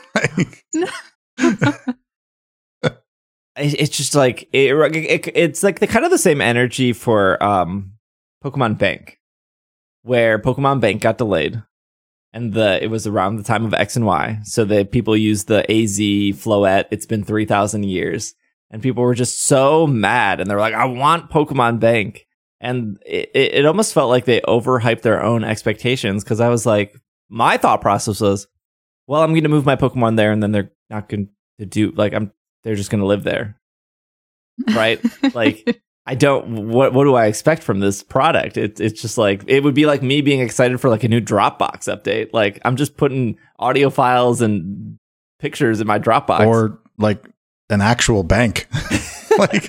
S5: Like,
S2: it- it's just like it, it, it's like the kind of the same energy for um Pokemon Bank, where Pokemon Bank got delayed, and the it was around the time of X and Y, so that people used the A Z Floette. It's been three thousand years, and people were just so mad, and they were like, "I want Pokemon Bank," and it, it, it almost felt like they overhyped their own expectations, because I was like, my thought process was, well, I'm going to move my Pokemon there, and then they're not going to do like I'm. They're just going to live there, right? Like, I don't. What what do I expect from this product? It, it's just like it would be like me being excited for like a new Dropbox update. Like I'm just putting audio files and pictures in my Dropbox,
S5: or like an actual bank. Like,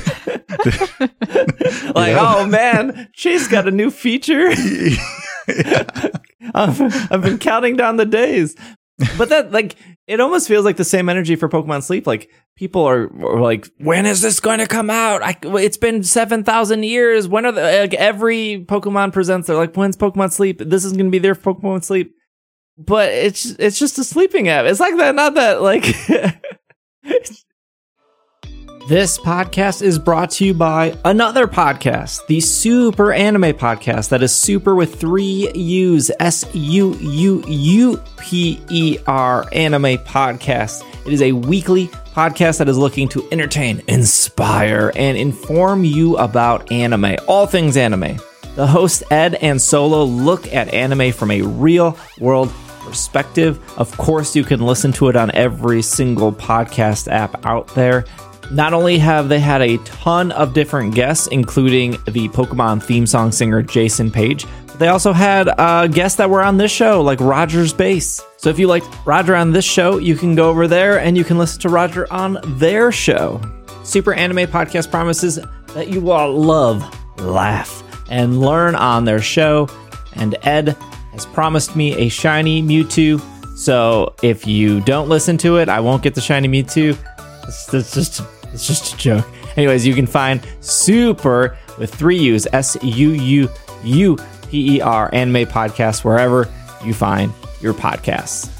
S2: like
S5: know?
S2: oh man, Chase got a new feature. I've, I've been counting down the days. But that, like, it almost feels like the same energy for Pokemon Sleep. Like, people are, are like, when is this going to come out? I, it's been seven thousand years. When are the, like, every Pokemon presents, they're like, when's Pokemon Sleep? This is going to be their Pokemon Sleep. But it's it's just a sleeping app. It's like that, not that, like. This podcast is brought to you by another podcast, the Super Anime Podcast. That is super with three U's, S U U U P E R Anime Podcast. It is a weekly podcast that is looking to entertain, inspire, and inform you about anime, all things anime. The hosts, Ed and Solo, look at anime from a real-world perspective. Of course, you can listen to it on every single podcast app out there. Not only have they had a ton of different guests, including the Pokemon theme song singer Jason Page, but they also had uh, guests that were on this show, like Roger's Bass. So if you liked Roger on this show, you can go over there and you can listen to Roger on their show. Super Anime Podcast promises that you will love, laugh, and learn on their show. And Ed has promised me a shiny Mewtwo. So if you don't listen to it, I won't get the shiny Mewtwo. It's, it's just it's just a joke. Anyways, you can find Super with three U's, S U U U P E R Anime Podcast wherever you find your podcasts.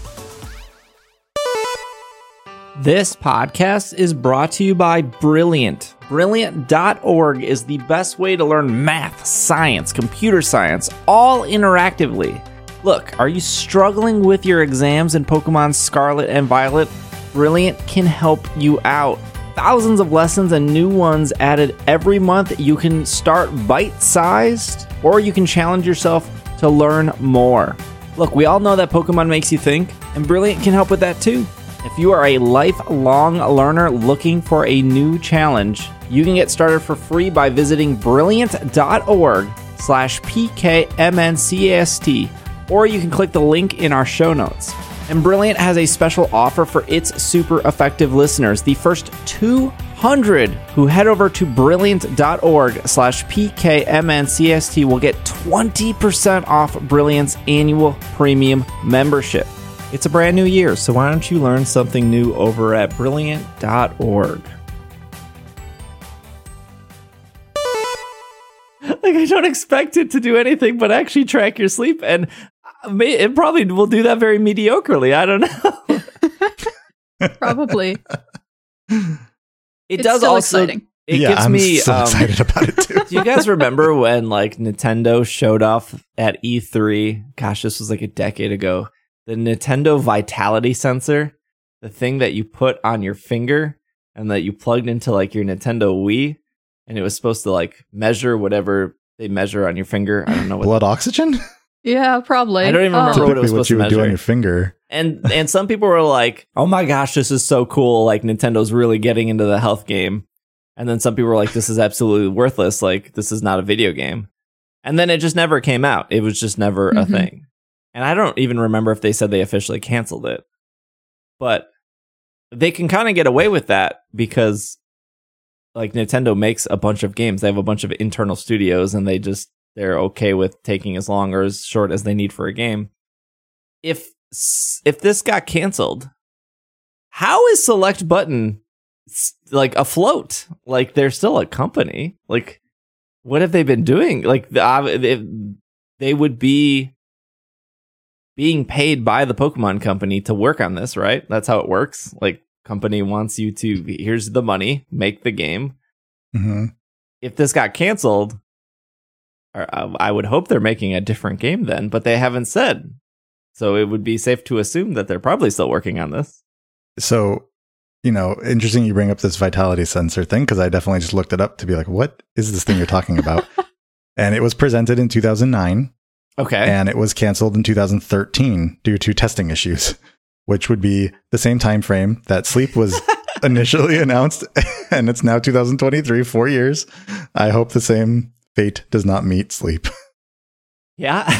S2: This podcast is brought to you by Brilliant. Brilliant dot org is the best way to learn math, science, computer science, all interactively. Look, are you struggling with your exams in Pokemon Scarlet and Violet? Brilliant can help you out. thousands of lessons and new ones added every month. You can start bite-sized, or you can challenge yourself to learn more. Look, we all know that Pokemon makes you think, and Brilliant can help with that too. If you are a lifelong learner looking for a new challenge, you can get started for free by visiting brilliant.org slash PKMNCAST, or you can click the link in our show notes. And Brilliant has a special offer for its super effective listeners. The first two hundred who head over to brilliant.org slash PKMNCAST will get twenty percent off Brilliant's annual premium membership. It's a brand new year, so why don't you learn something new over at brilliant dot org? Like, I don't expect it to do anything but actually track your sleep, and it probably will do that very mediocrely. I don't know.
S3: Probably.
S2: It
S3: It's
S2: does
S3: still
S2: also.
S3: exciting.
S2: It
S5: yeah,
S2: gives
S5: I'm
S2: me
S5: so
S2: um,
S5: excited about it too.
S2: Do you guys remember when like Nintendo showed off at E three? Gosh, this was like a decade ago. The Nintendo Vitality sensor, the thing that you put on your finger and that you plugged into like your Nintendo Wii, and it was supposed to like measure whatever they measure on your finger. I don't know what.
S5: Blood oxygen?
S3: Yeah, probably.
S2: I don't even remember
S3: Oh.
S2: what it was
S5: Typically what
S2: supposed
S5: you
S2: to
S5: would do on
S2: measure.
S5: your finger.
S2: And and some people were like, "Oh my gosh, this is so cool! Like Nintendo's really getting into the health game." And then some people were like, "This is absolutely worthless! Like this is not a video game." And then it just never came out. It was just never a
S3: Mhm.
S2: thing. And I don't even remember if they said they officially canceled it. But they can kind of get away with that because, like, Nintendo makes a bunch of games. They have a bunch of internal studios, and they just they're okay with taking as long or as short as they need for a game. If if this got canceled, how is Select Button s- like afloat? Like they're still a company. Like what have they been doing? Like the, uh, they, they would be being paid by the Pokemon company to work on this, right? That's how it works. Like company wants you to here's the money, make the game.
S5: hmm
S2: If this got canceled, or, uh, I would hope they're making a different game then, but they haven't said. So it would be safe to assume that they're probably still working on this.
S5: So, you know, interesting you bring up this vitality sensor thing because I definitely just looked it up to be like, what is this thing you're talking about? And it was presented in two thousand nine
S2: Okay.
S5: and it was canceled in two thousand thirteen due to testing issues, which would be the same time frame that Sleep was initially announced, and it's now two thousand twenty-three, four years. I hope the same fate does not meet Sleep.
S2: Yeah.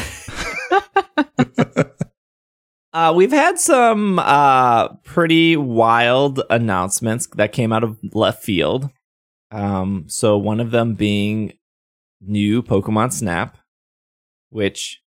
S2: uh, we've had some uh, pretty wild announcements that came out of left field. Um, so one of them being new Pokemon Snap, which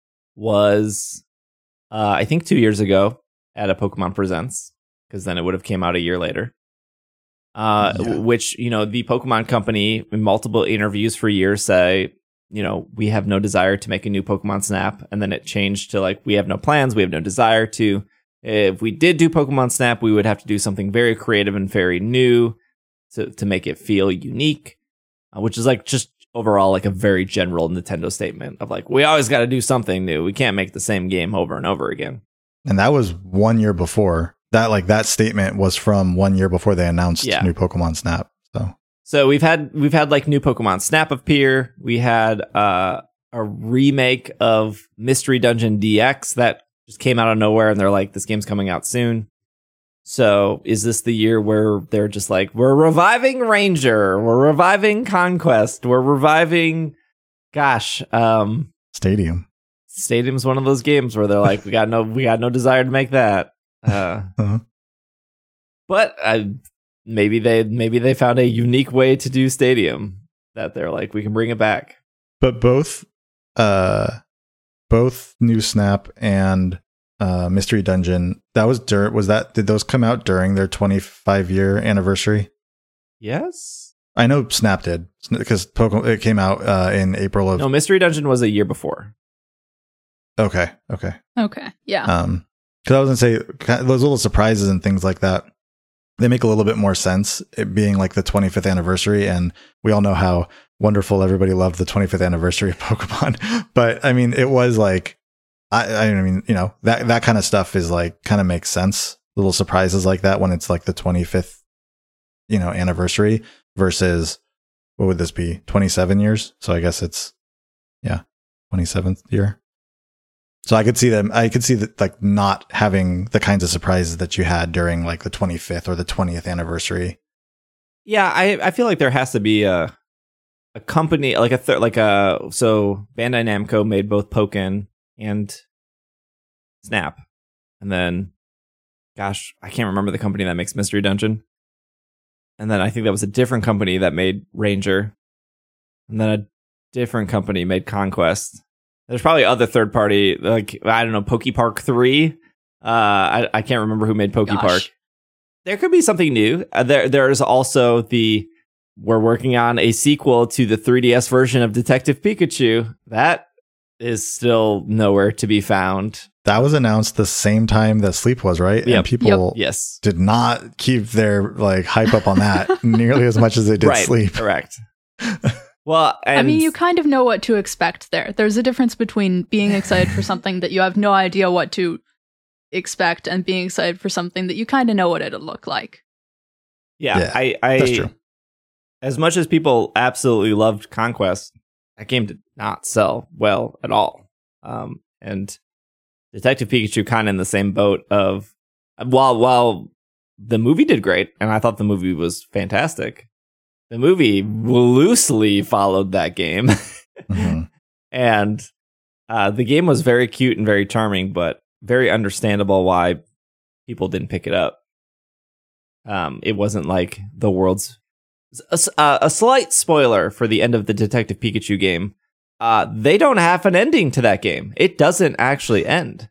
S2: was, uh, I think, two years ago at a Pokemon Presents, because then it would have came out a year later. Uh,
S5: Yeah.
S2: Which, you know, the Pokemon Company in multiple interviews for years say, you know, we have no desire to make a new Pokemon Snap. And then it changed to like, we have no plans. We have no desire to. If we did do Pokemon Snap, we would have to do something very creative and very new to, to make it feel unique, uh, which is like just overall like a very general Nintendo statement of like, we always got to do something new. We can't make the same game over and over again.
S5: And that was one year before. That like that statement was from one year before they announced
S2: Yeah.
S5: new Pokemon Snap. So
S2: So we've had we've had like new Pokemon Snap appear. We had uh, a remake of Mystery Dungeon D X that just came out of nowhere, and they're like, "This game's coming out soon." So is this the year where they're just like, "We're reviving Ranger, we're reviving Conquest, we're reviving"? Gosh, um,
S5: Stadium.
S2: Stadium's one of those games where they're like, "We got no, we got no desire to make that." Uh,
S5: Uh-huh.
S2: But I. Maybe they maybe they found a unique way to do Stadium that they're like, we can bring it back.
S5: But both uh both new Snap and uh Mystery Dungeon, that was dur- was that did those come out during their twenty-five year anniversary?
S2: Yes.
S5: I know Snap did because Pokemon it came out uh in April of
S2: No, Mystery Dungeon was a year before.
S5: Okay, okay.
S3: Okay. Yeah.
S5: Um cuz I was going to say kind of those little surprises and things like that, they make a little bit more sense, it being like the twenty-fifth anniversary, and we all know how wonderful everybody loved the twenty-fifth anniversary of Pokemon. But I mean, it was like, I, I mean, you know, that, that kind of stuff is like, kind of makes sense. Little surprises like that when it's like the twenty-fifth you know, anniversary versus what would this be? twenty-seven years. So I guess it's, yeah, twenty-seventh year. So I could see them, I could see that like not having the kinds of surprises that you had during like the twenty-fifth or the twentieth anniversary.
S2: Yeah, I, I feel like there has to be a a company like a th- like a so Bandai Namco made both Pokken and Snap, and then gosh, I can't remember the company that makes Mystery Dungeon, and then I think that was a different company that made Ranger, and then a different company made Conquest. There's probably other third party like I don't know PokePark three. Uh, I I can't remember who made PokePark.
S3: Gosh.
S2: There could be something new. Uh, there, there is also the, we're working on a sequel to the three D S version of Detective Pikachu. That is still nowhere to be found.
S5: That was announced the same time that Sleep was, right?
S2: Yep.
S5: And people
S2: Yes.
S5: did not keep their like hype up on that nearly as much as they did
S2: Right.
S5: Sleep.
S2: Correct. Well, and
S3: I mean, you kind of know what to expect there. There's a difference between being excited for something that you have no idea what to expect and being excited for something that you kind of know what it'll look like.
S2: yeah,
S5: Yeah,
S2: I, I,
S5: that's true.
S2: as much as people absolutely loved Conquest, that game did not sell well at all. Um, and Detective Pikachu kind of in the same boat of, while, while the movie did great, and I thought the movie was fantastic, the movie loosely followed that game.
S5: Mhm.
S2: And uh, the game was very cute and very charming, but very understandable why people didn't pick it up. Um, it wasn't like the world's a, uh, a slight spoiler for the end of the Detective Pikachu game. Uh, they don't have an ending to that game. It doesn't actually end.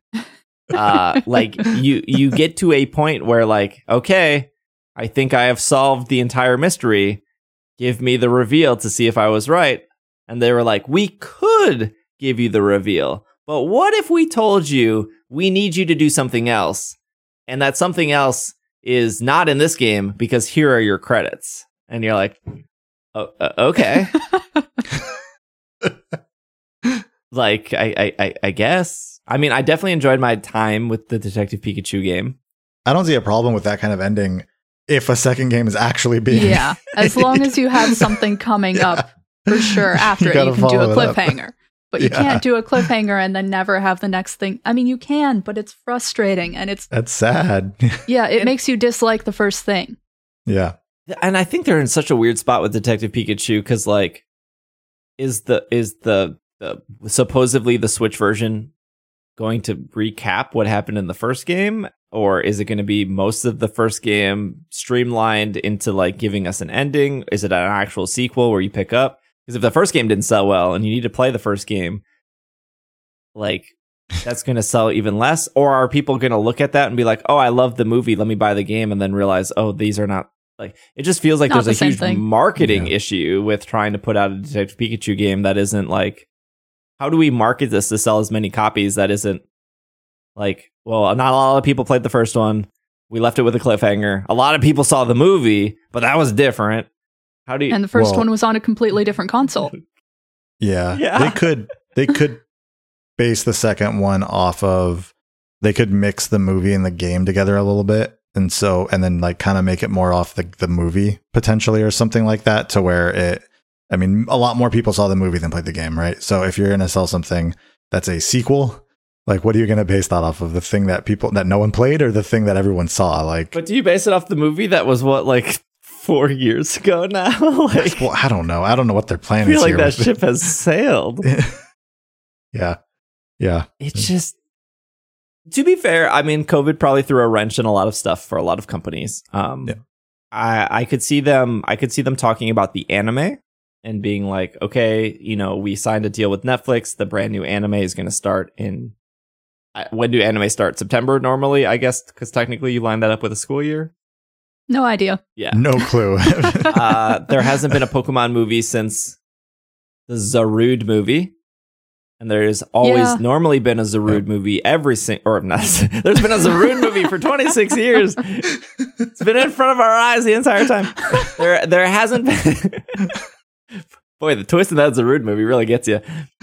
S2: Uh, like you, you get to a point where like, okay, I think I have solved the entire mystery. Give me the reveal to see if I was right. And they were like, we could give you the reveal, but what if we told you we need you to do something else? And that something else is not in this game because here are your credits. And you're like, oh, uh, okay. Like, I, I, I, I guess. I mean, I definitely enjoyed my time with the Detective Pikachu game.
S5: I don't see a problem with that kind of ending if a second game is actually being.
S3: Yeah, as long as you have something coming
S5: Yeah.
S3: up for sure after
S5: You
S3: it,
S5: gotta
S3: you can do a
S5: follow it up.
S3: cliffhanger. But you
S5: Yeah.
S3: can't do a cliffhanger and then never have the next thing. I mean, you can, but it's frustrating. And it's,
S5: That's sad.
S3: yeah, it makes you dislike the first thing.
S5: Yeah.
S2: And I think they're in such a weird spot with Detective Pikachu because, like, is the is the, the supposedly the Switch version going to recap what happened in the first game, or is it going to be most of the first game streamlined into like giving us an ending? Is it an actual sequel where you pick up? Because if the first game didn't sell well and you need to play the first game, like that's going to sell even less. Or are people going to look at that and be like, "Oh, I love the movie. Let me buy the game," and then realize, "Oh, these are not." Like, it just feels like
S3: Not
S2: there's
S3: the
S2: a
S3: same
S2: huge
S3: thing.
S2: marketing
S5: Yeah.
S2: issue with trying to put out a Detective Pikachu game that isn't like, how do we market this to sell as many copies that isn't like, well, not a lot of people played the first one. We left it with a cliffhanger. A lot of people saw the movie, but that was different. How do you?
S3: And the first
S5: Well-
S3: one was on a completely different console.
S5: Yeah.
S2: Yeah.
S5: They could they could base the second one off of they could mix the movie and the game together a little bit. And so and then like kind of make it more off the, the movie potentially or something like that to where it I mean a lot more people saw the movie than played the game, right? So if you're gonna sell something that's a sequel, like what are you gonna base that off of? The thing that people that no one played or the thing that everyone saw? Like
S2: But do you base it off the movie that was what, like four years ago now? Like,
S5: well, I don't know. I don't know what their
S2: I
S5: plan
S2: feel
S5: is
S2: like
S5: here.
S2: that
S5: with-
S2: ship has sailed.
S5: yeah. Yeah.
S2: It's just, to be fair, I mean, COVID probably threw a wrench in a lot of stuff for a lot of companies. Um,
S5: Yeah.
S2: I I could see them. I could see them talking about the anime and being like, okay, you know, we signed a deal with Netflix. The brand new anime is going to start in. I- When do anime start? September normally, I guess, because technically you line that up with a school year.
S3: No idea.
S2: Yeah.
S5: No clue.
S2: uh, there hasn't been a Pokemon movie since the Zarude movie. And there's always
S3: Yeah.
S2: normally been a Zarude movie every single, or not, there's been a Zarude movie for twenty-six years. It's been in front of our eyes the entire time. There, there hasn't been. Boy, the twist in that Zarude movie really gets you.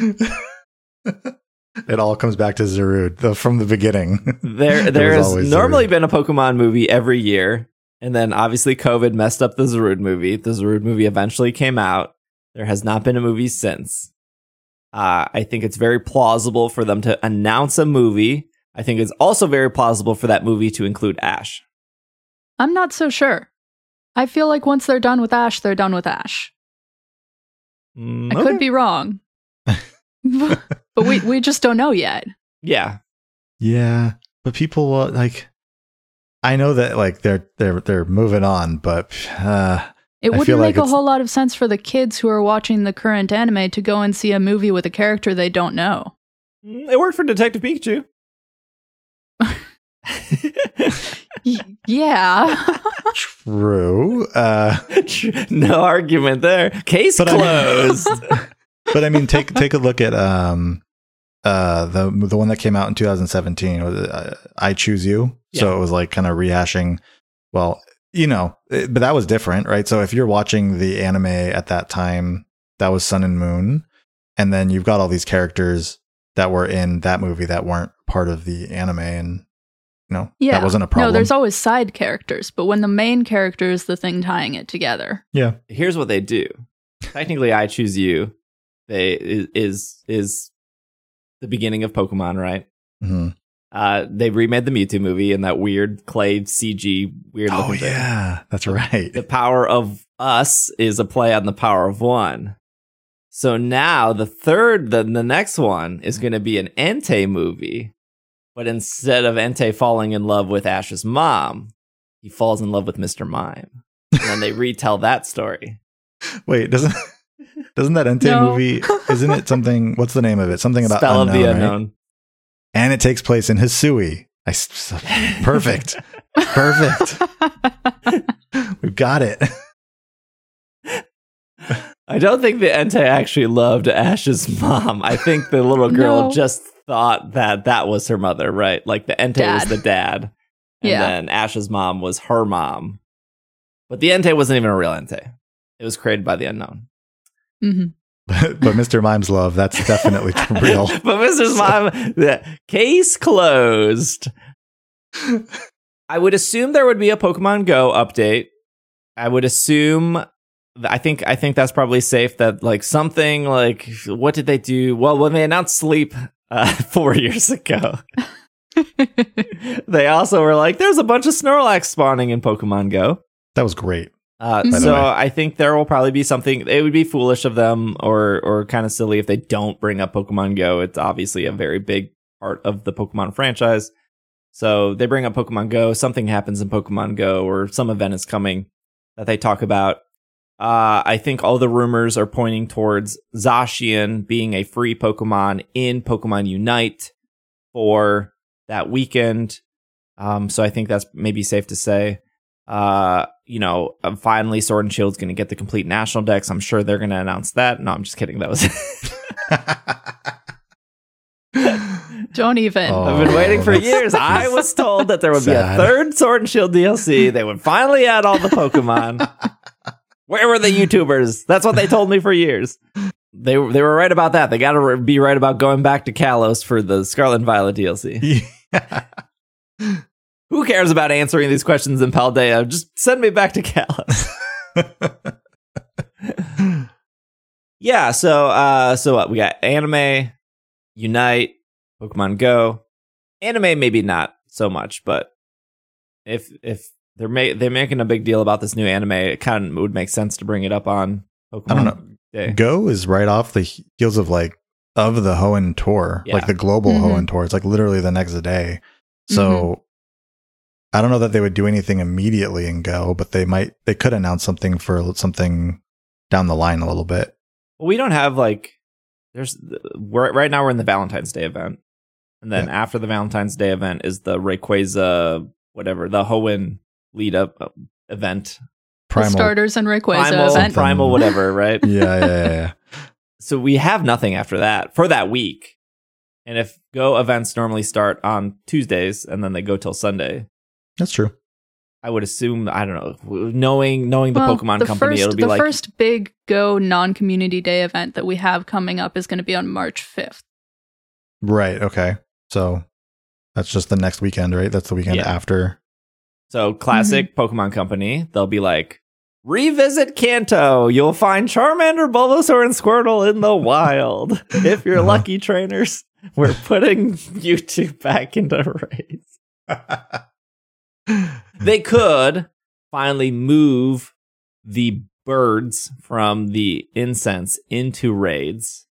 S5: It all comes back to Zarude the, from the beginning.
S2: There,
S5: It
S2: there
S5: was
S2: has
S5: always
S2: normally
S5: Zarude.
S2: been a Pokemon movie every year. And then obviously COVID messed up the Zarude movie. The Zarude movie eventually came out. There has not been a movie since. Uh, I think it's very plausible for them to announce a movie. I think it's also very plausible for that movie to include Ash.
S3: I'm not so sure. I feel like once they're done with Ash, they're done with Ash.
S2: Mm,
S3: I
S2: okay.
S3: could be wrong. But we, we just don't know yet.
S2: Yeah.
S5: Yeah, but people uh, like. I know that like they're they're they're moving on, but uh,
S3: It
S5: I
S3: wouldn't
S5: feel like
S3: make a
S5: it's-
S3: whole lot of sense for the kids who are watching the current anime to go and see a movie with a character they don't know.
S2: Mm, It worked for Detective Pikachu.
S3: Y- yeah.
S5: true. Uh,
S2: No argument there. Case
S5: But I mean-
S2: closed.
S5: but I mean, take take a look at um, uh, the the one that came out in two thousand seventeen. Was it, uh, I Choose You. So
S2: Yeah.
S5: it was like kind of rehashing. Well, you know, it- but that was different, right? So if you're watching the anime at that time, that was Sun and Moon, and then you've got all these characters that were in that movie that weren't part of the anime, and you know,
S3: Yeah.
S5: that wasn't a problem.
S3: No, there's always side characters, but when the main character is the thing tying it together.
S5: yeah.
S2: Here's what they do. Technically, I Choose You they is is, is the beginning of Pokemon, right?
S5: hmm
S2: Uh, they remade the Mewtwo movie in that weird clay C G weird
S5: Oh
S2: looking thing.
S5: yeah, that's right.
S2: The Power of Us is a play on the Power of One. So now the third, the, the next one is going to be an Entei movie, but instead of Entei falling in love with Ash's mom, he falls in love with Mister Mime. And then they retell that story.
S5: Wait, doesn't doesn't that Entei
S3: No.
S5: movie? Isn't it something? What's the name of it? Something about
S2: Spell
S5: unknown,
S2: of the
S5: right?
S2: Unknown.
S5: And it takes place in Hisui. I s- perfect, perfect. We've got it.
S2: I don't think the Entei actually loved Ash's mom. I think the little girl
S3: No.
S2: just thought that that was her mother, right? Like the Entei was
S3: Dad.
S2: the dad. And
S3: Yeah.
S2: then Ash's mom was her mom. But the Entei wasn't even a real Entei. It was created by the unknown.
S3: hmm
S5: But, but Mister Mime's love, that's definitely real.
S2: But Mister's mom, the case closed. I would assume there would be a Pokemon Go update. I would assume I think I think that's probably safe that like something like what did they do? Well, when they announced Sleep uh, four years ago, they also were like, there's a bunch of Snorlax spawning in Pokemon Go.
S5: That was great.
S2: Uh,
S3: By the
S2: so
S5: way.
S2: I think there will probably be something. It would be foolish of them, or or kind of silly if they don't bring up Pokemon Go. It's obviously a very big part of the Pokemon franchise. So they bring up Pokemon Go. Something happens in Pokemon Go, or some event is coming that they talk about. Uh, I think all the rumors are pointing towards Zacian being a free Pokemon in Pokemon Unite for that weekend. Um, so I think that's maybe safe to say. Uh, you know, uh, finally Sword and Shield's going to get the complete national dex. I'm sure they're going to announce that. No, I'm just kidding. That was
S3: Don't even.
S5: Oh.
S2: I've been waiting for
S5: that's-
S2: years. I was told that there would be a
S5: Sad.
S2: third Sword and Shield D L C. They would finally add all the Pokemon. Where were the YouTubers? That's what they told me for years. They were they were right about that. They got to re- be right about going back to Kalos for the Scarlet and Violet D L C.
S5: Yeah.
S2: Who cares about answering these questions in Paldea? Just send me back to Kalos. Yeah, so uh so what? We got Anime, Unite, Pokemon Go. Anime maybe not so much, but if if they're ma- they're making a big deal about this new anime, it kind of would make sense to bring it up on Pokemon
S5: I don't know.
S2: Day.
S5: Go is right off the heels of like of the Hoenn tour,
S2: Yeah.
S5: like the global
S3: Mhm.
S5: Hoenn tour. It's like literally the next day. So I don't know that they would do anything immediately in Go, but they might. They could announce something for something down the line a little bit.
S2: Well, we don't have like there's we're right now we're in the Valentine's Day event, and then
S5: Yeah.
S2: after the Valentine's Day event is the Rayquaza whatever the Hoenn lead up uh, event,
S3: The
S5: Primal.
S3: starters and Rayquaza
S2: primal
S3: event.
S2: primal whatever, right?
S5: yeah, yeah, yeah, yeah.
S2: So we have nothing after that for that week. And if Go events normally start on Tuesdays and then they go till Sunday,
S5: That's true.
S2: I would assume, I don't know, knowing knowing the
S3: Well,
S2: Pokemon
S3: the
S2: company,
S3: first,
S2: it'll be
S3: the
S2: like
S3: first big Go non-community day event that we have coming up is going to be on March fifth.
S5: Right. Okay. So that's just the next weekend, right? That's the weekend
S2: Yeah.
S5: after.
S2: So classic mm-hmm. Pokemon Company, they'll be like, revisit Kanto. You'll find Charmander, Bulbasaur, and Squirtle in the wild. If you're uh-huh. lucky, trainers, we're putting you two back into raids. They could finally move the birds from the incense into raids,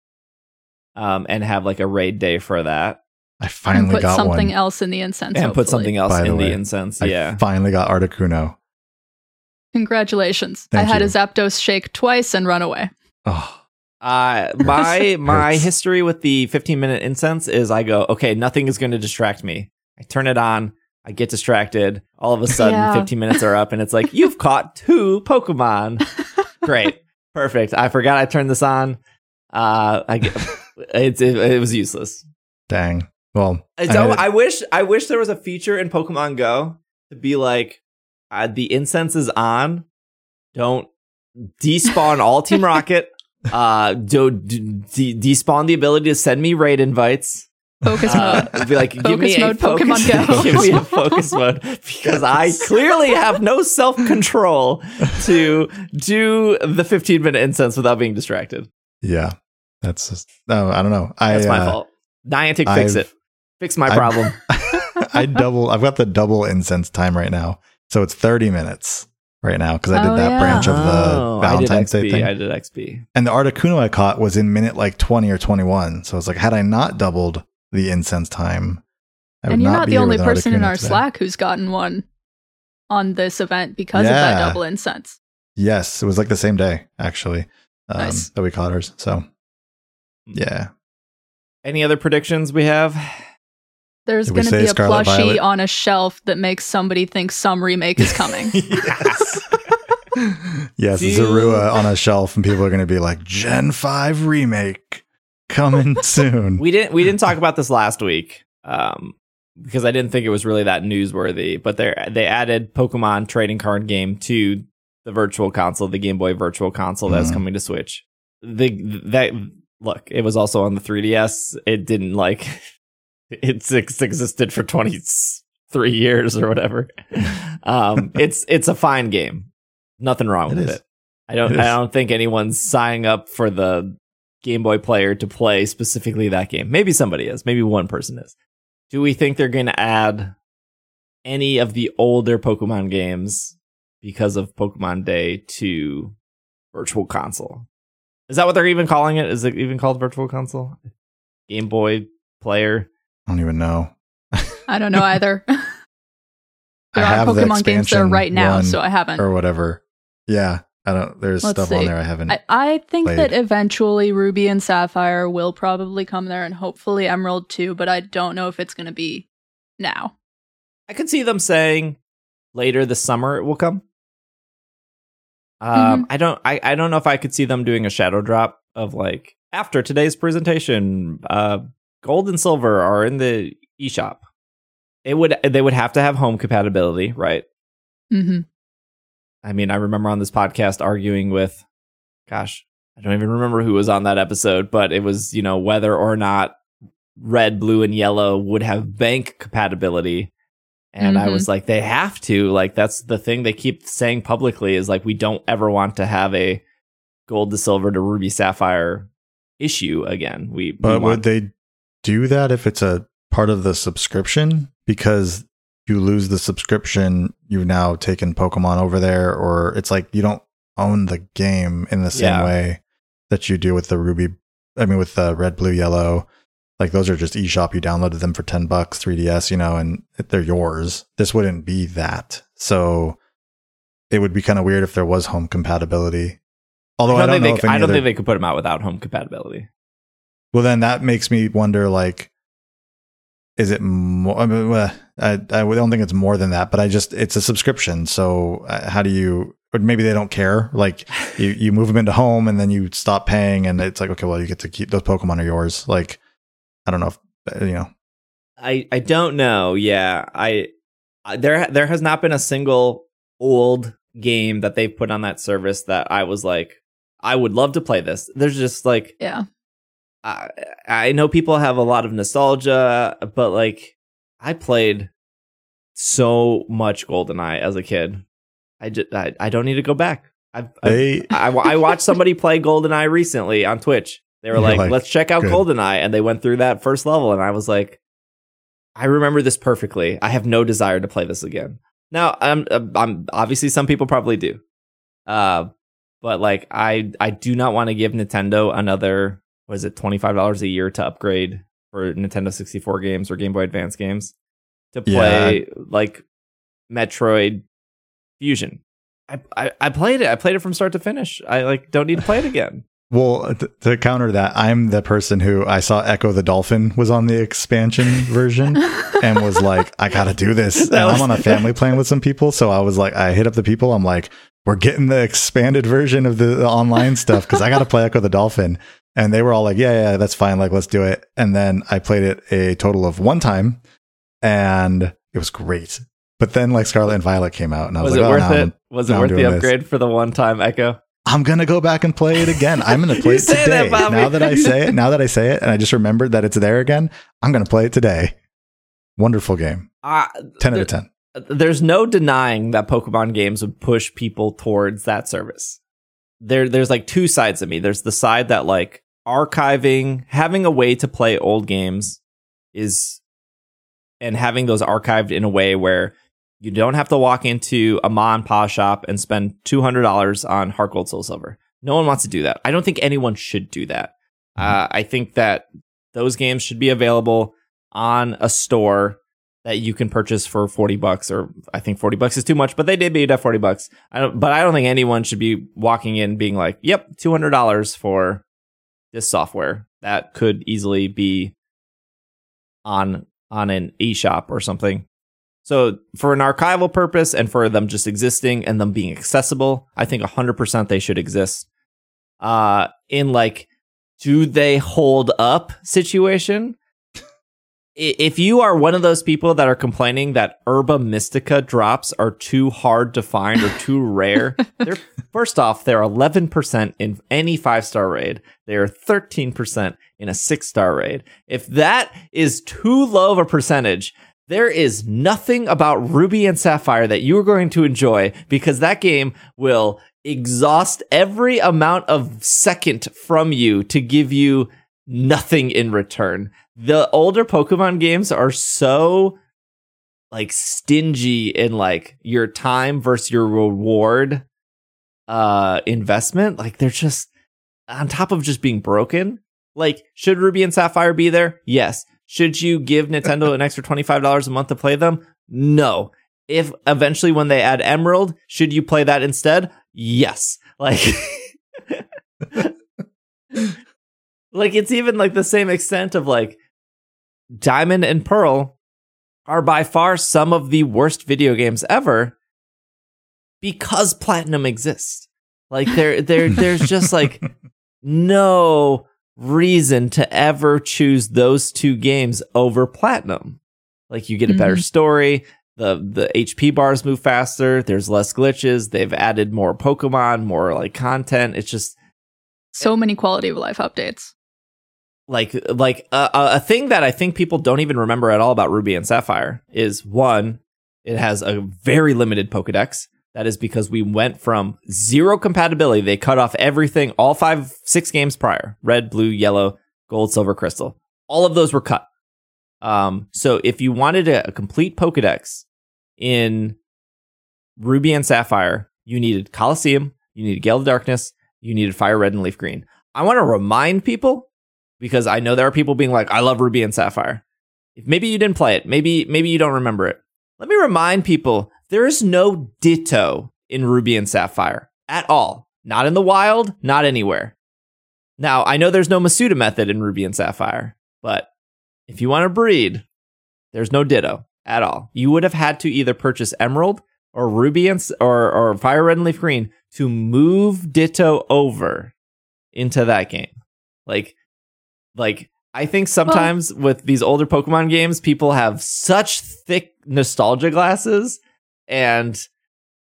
S2: um, and have like a raid day for that.
S5: I finally
S3: and put
S5: got
S3: something
S5: one.
S3: else in the incense.
S2: And
S3: hopefully.
S2: put something else
S5: By
S2: in
S5: the,
S2: the
S5: way,
S2: incense.
S5: I
S2: Yeah.
S5: finally got Articuno.
S3: Congratulations.
S5: Thank
S3: I had
S5: you.
S3: a Zapdos shake twice and run away.
S5: Oh,
S2: Uh, my my history with the fifteen minute incense is I go, okay, nothing is going to distract me. I turn it on. I get distracted. All of a sudden,
S3: Yeah.
S2: fifteen minutes are up, and it's like, you've caught two Pokemon. Great. Perfect. I forgot I turned this on. Uh, I get, it, it, it was useless.
S5: dang. Well,
S2: So
S5: I,
S2: I wish I wish there was a feature in Pokemon Go to be like, uh, the incense is on. Don't despawn all Team Rocket. Uh, do, do de- despawn the ability to send me raid invites.
S3: Focus
S2: Uh,
S3: mode.
S2: it'd be like, give
S3: Focus
S2: me
S3: mode,
S2: a focus,
S3: Pokemon Go.
S2: give me a focus mode because I clearly have no self control to do the fifteen minute incense without being distracted.
S5: yeah, that's just, no, I don't know. I,
S2: That's my
S5: uh,
S2: fault. Niantic, fix
S5: I've-
S2: it. Fix my
S5: I've-
S2: problem.
S5: I double. I've got the double incense time right now, so it's thirty minutes right now because I did
S3: Oh,
S5: that
S3: yeah.
S5: branch of the
S2: Oh,
S5: Valentine's
S2: I did
S5: Day
S2: X P.
S5: thing.
S2: I did X P.
S5: And the Articuno I caught was in minute like twenty or twenty-one. So it's like, had I not doubled the incense time, I would
S3: And you're not
S5: be
S3: the
S5: here
S3: only
S5: with an
S3: person in
S5: Articuno
S3: our
S5: today.
S3: Slack who's gotten one on this event because of that
S5: Yeah.
S3: double incense.
S5: Yes, it was like the same day actually um,
S3: Nice.
S5: that we caught ours. So yeah,
S2: Any other predictions we have?
S3: There's
S5: Did we
S3: going to
S5: say
S3: be a
S5: Scarlet
S3: plushie
S5: Violet?
S3: on a shelf that makes somebody think some remake is coming.
S5: yes, yes,
S2: Do you-
S5: Zorua on a shelf, and people are going to be like, Gen five remake coming soon.
S2: We didn't we didn't talk about this last week, um, because I didn't think it was really that newsworthy. But they they added Pokemon trading card game to the Virtual Console, the Game Boy Virtual Console that's
S5: Mhm.
S2: coming to Switch. The that look, it was also on the three D S. It didn't like it's, it's existed for twenty-three years or whatever. Um, it's it's a fine game. Nothing wrong
S5: It
S2: with
S5: is.
S2: it. I don't
S5: It
S2: I
S5: is.
S2: don't think anyone's signing up for the Game Boy player to play specifically that game. Maybe somebody is. Maybe one person is. Do we think they're going to add any of the older Pokemon games because of Pokemon Day to Virtual Console? Is that what they're even calling it? Is it even called Virtual Console? Game Boy player?
S5: I don't even know.
S3: I don't know either.
S5: I
S3: There are
S5: have the
S3: Pokemon games there
S5: expansion
S3: right now,
S5: one
S3: so I haven't.
S5: or whatever. Yeah, I don't. There's
S3: Let's
S5: stuff on
S3: see.
S5: there I haven't.
S3: I, I think
S5: played.
S3: that eventually Ruby and Sapphire will probably come there and hopefully Emerald too, but I don't know if it's going to be now.
S2: I could see them saying later this summer it will come. Um, I don't. I, I don't know if I could see them doing a shadow drop of like after today's presentation. Uh, gold and silver are in the eShop. It would. They would have to have home compatibility, right?
S3: Mm-hmm.
S2: I mean, I remember on this podcast arguing with, gosh, I don't even remember who was on that episode, but it was, you know, whether or not red, blue, and yellow would have bank compatibility. And I
S3: Mhm.
S2: was like, they have to. Like, that's the thing they keep saying publicly is like, we don't ever want to have a gold to silver to ruby sapphire issue again. We, we
S5: but
S2: want-
S5: would they do that if it's a part of the subscription? Because you lose the subscription, you've now taken Pokemon over there, or it's like you don't own the game in the same
S2: Yeah.
S5: way that you do with the Ruby. I mean, with the red, blue, yellow. Like those are just eShop. You downloaded them for ten bucks, three D S, you know, and they're yours. This wouldn't be that. So it would be kind of weird if there was home compatibility. Although I
S2: I
S5: don't,
S2: don't,
S5: know
S2: think,
S5: if
S2: they,
S5: any
S2: I don't
S5: other-
S2: think they could put them out without home compatibility.
S5: Well, then that makes me wonder, like, is it more? I, mean, well, I, I don't think it's more than that, but I just, it's a subscription. So uh, how do you, or maybe they don't care. Like you, you move them into home and then you stop paying and it's like, okay, well, you get to keep those Pokemon are yours. Like, I don't know if, uh, you know,
S2: I, I don't know. Yeah, I, I there there has not been a single old game that they've put on that service that I was like, I would love to play this. There's just like,
S3: Yeah.
S2: I, I know people have a lot of nostalgia, but like I played so much GoldenEye as a kid. I just I, I don't need to go back. I've,
S5: They-
S2: I've, I I watched somebody play GoldenEye recently on Twitch. They were
S5: You're
S2: like,
S5: like,
S2: "Let's check out
S5: good.
S2: GoldenEye," and they went through that first level, and I was like, "I remember this perfectly. I have no desire to play this again." Now, I'm I'm obviously some people probably do, uh, but like I I do not want to give Nintendo another, what is it, twenty-five dollars a year to upgrade for Nintendo sixty-four games or Game Boy Advance games to play like Metroid Fusion. I, I I played it. I played it from start to finish. I like don't need to play it again.
S5: Well, th- to counter that, I'm the person who I saw Echo the Dolphin was on the expansion version and was like, I gotta do this. And
S2: That was-
S5: I'm on a family plan with some people. So I was like, I hit up the people. I'm like, we're getting the expanded version of the, the online stuff because I gotta play Echo the Dolphin. And they were all like, yeah, yeah, that's fine. Like, let's do it. And then I played it a total of one time and it was great. But then like Scarlet and Violet came out and I was,
S2: Was
S5: like,
S2: it
S5: oh,
S2: worth
S5: now
S2: it?
S5: I'm-
S2: Was it
S5: now I'm
S2: worth the
S5: doing this.
S2: upgrade for the one time Echo?
S5: I'm gonna go back and play it again. I'm gonna play
S2: You
S5: it
S2: say
S5: today.
S2: that, Bobby.
S5: Now that I say it, now that I say it, and I just remembered that it's there again, I'm gonna play it today. Wonderful game.
S2: Uh,
S5: ten
S2: there-
S5: out of ten.
S2: There's no denying that Pokemon games would push people towards that service. There, there's like two sides of me. There's the side that like archiving, having a way to play old games is, and having those archived in a way where you don't have to walk into a ma and pa shop and spend two hundred dollars on Heart Gold Soul Silver. No one wants to do that. I don't think anyone should do that. Uh, I think that those games should be available on a store that you can purchase for forty bucks, or I think forty bucks is too much, but they debuted at forty bucks. I don't, but I don't think anyone should be walking in being like, yep, two hundred dollars for this software that could easily be on, on an eShop or something. So for an archival purpose and for them just existing and them being accessible, I think one hundred percent they should exist. Uh, in like, do they hold up situation? If you are one of those people that are complaining that Herba Mystica drops are too hard to find or too rare, they're first off, they're eleven percent in any five-star raid. They are thirteen percent in a six-star raid. If that is too low of a percentage, there is nothing about Ruby and Sapphire that you're going to enjoy, because that game will exhaust every amount of second from you to give you nothing in return. The older Pokemon games are so like stingy in like your time versus your reward uh investment. Like they're just, on top of just being broken. Like, should Ruby and Sapphire be there? Yes. Should you give Nintendo an extra twenty-five dollars a month to play them? No. If eventually when they add Emerald, should you play that instead? Yes. Like like it's even like the same extent of like Diamond and Pearl are by far some of the worst video games ever because Platinum exists. Like there there there's just like no reason to ever choose those two games over Platinum. Like you get a better
S3: Mhm.
S2: story, the the H P bars move faster, there's less glitches, they've added more Pokemon, more like content. It's just
S3: So many quality of life updates.
S2: like like uh, a thing that I think people don't even remember at all about Ruby and Sapphire is, one, it has a very limited Pokedex. That is because we went from zero compatibility. They cut off everything, all five, six games prior: red, blue, yellow, gold, silver, crystal. All of those were cut. Um, so if you wanted a, a complete Pokedex in Ruby and Sapphire, you needed Colosseum, you needed Gale of Darkness, you needed Fire Red and Leaf Green. I want to remind people, because I know there are people being like, I love Ruby and Sapphire. If maybe you didn't play it, maybe maybe you don't remember it. Let me remind people, there is no Ditto in Ruby and Sapphire at all. Not in the wild, not anywhere. Now, I know there's no Masuda method in Ruby and Sapphire, but if you want to breed, there's no Ditto at all. You would have had to either purchase Emerald or Ruby and or or Fire Red and Leaf Green to move Ditto over into that game. Like Like, I think sometimes well, with these older Pokemon games, people have such thick nostalgia glasses, and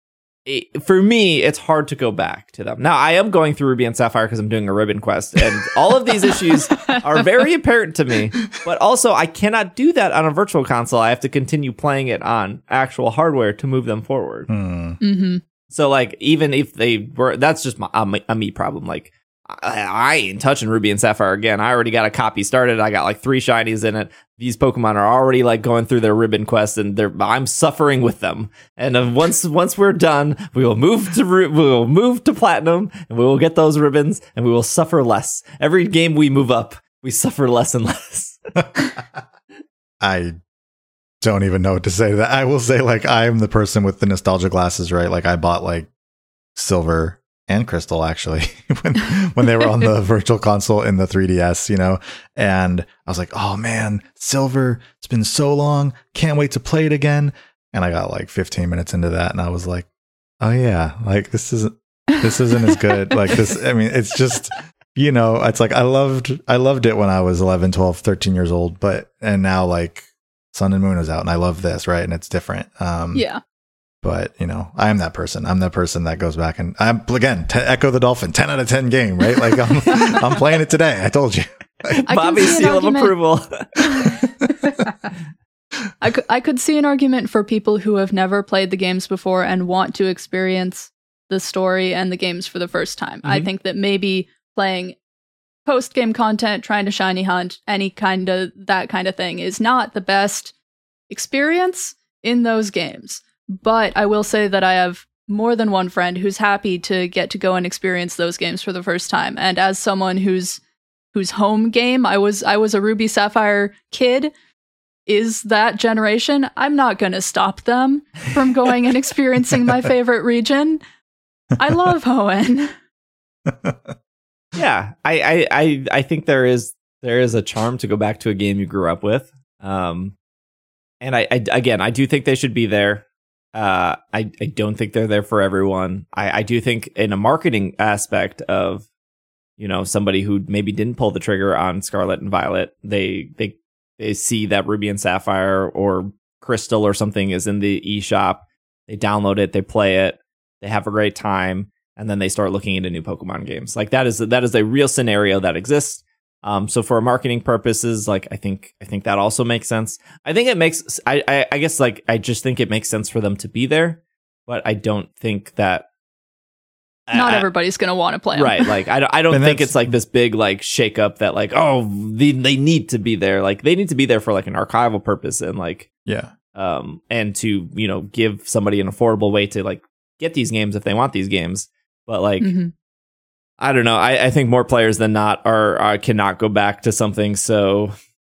S2: it, for me, it's hard to go back to them. Now, I am going through Ruby and Sapphire because I'm doing a ribbon quest, and all of these issues are very apparent to me. But also, I cannot do that on a virtual console. I have to continue playing it on actual hardware to move them forward.
S5: Hmm.
S3: Mm-hmm.
S2: So, like, even if they were, that's just my, a, a me problem. Like, I, I ain't touching Ruby and Sapphire again. I already got a copy started. I got like three shinies in it. These Pokemon are already like going through their ribbon quest, and they're I'm suffering with them. And uh, once once we're done, we will move to we will move to Platinum, and we will get those ribbons, and we will suffer less. Every game we move up, we suffer less and less.
S5: I don't even know what to say to that. I will say, like, I am the person with the nostalgia glasses, right? Like, I bought like Silver and Crystal actually when when they were on the virtual console in the three D S, you know, and I was like, oh man, Silver, it's been so long, can't wait to play it again. And I got like fifteen minutes into that, and I was like, oh yeah, like this isn't this isn't as good. Like this, I mean, it's just, you know, it's like I loved I loved it when I was eleven, twelve, thirteen years old, but and now like Sun and Moon is out, and I love this, right? And it's different. Um,
S3: Yeah.
S5: But, you know, I am that person. I'm that person that goes back and I'm, again, t- Echo the Dolphin, ten out of ten game, right? Like, I'm, I'm playing it today. I told you.
S3: I can
S2: Bobby's
S3: see an
S2: seal of
S3: argument-
S2: approval.
S3: I could, I could see an argument for people who have never played the games before and want to experience the story and the games for the first time. I
S2: Mhm.
S3: think that maybe playing post-game content, trying to shiny hunt, any kind of that kind of thing is not the best experience in those games. But I will say that I have more than one friend who's happy to get to go and experience those games for the first time. And as someone whose whose home game, I was I was a Ruby Sapphire kid, is that generation, I'm not going to stop them from going and experiencing my favorite region. I love Hoenn.
S2: Yeah, I, I, I, I think there is there is a charm to go back to a game you grew up with. Um, and I, I again, I do think they should be there. Uh, I, I don't think they're there for everyone. I, I do think in a marketing aspect of, you know, somebody who maybe didn't pull the trigger on Scarlet and Violet, they they they see that Ruby and Sapphire or Crystal or something is in the eShop. They download it, they play it, they have a great time, and then they start looking into new Pokemon games. Like that is that is a real scenario that exists. Um, so for marketing purposes, like I think I think that also makes sense. I think it makes I, I I guess like I just think it makes sense for them to be there, but I don't think that
S3: Not
S2: I,
S3: everybody's going to want to play 'em.
S2: right. Like I don't I don't
S5: And
S2: think
S5: that's-
S2: it's like this big like shakeup that like oh they they need to be there. Like they need to be there for like an archival purpose and like
S5: Yeah.
S2: um and to you know give somebody an affordable way to like get these games if they want these games. But like.
S3: Mhm.
S2: I don't know. I, I think more players than not are, are cannot go back to something so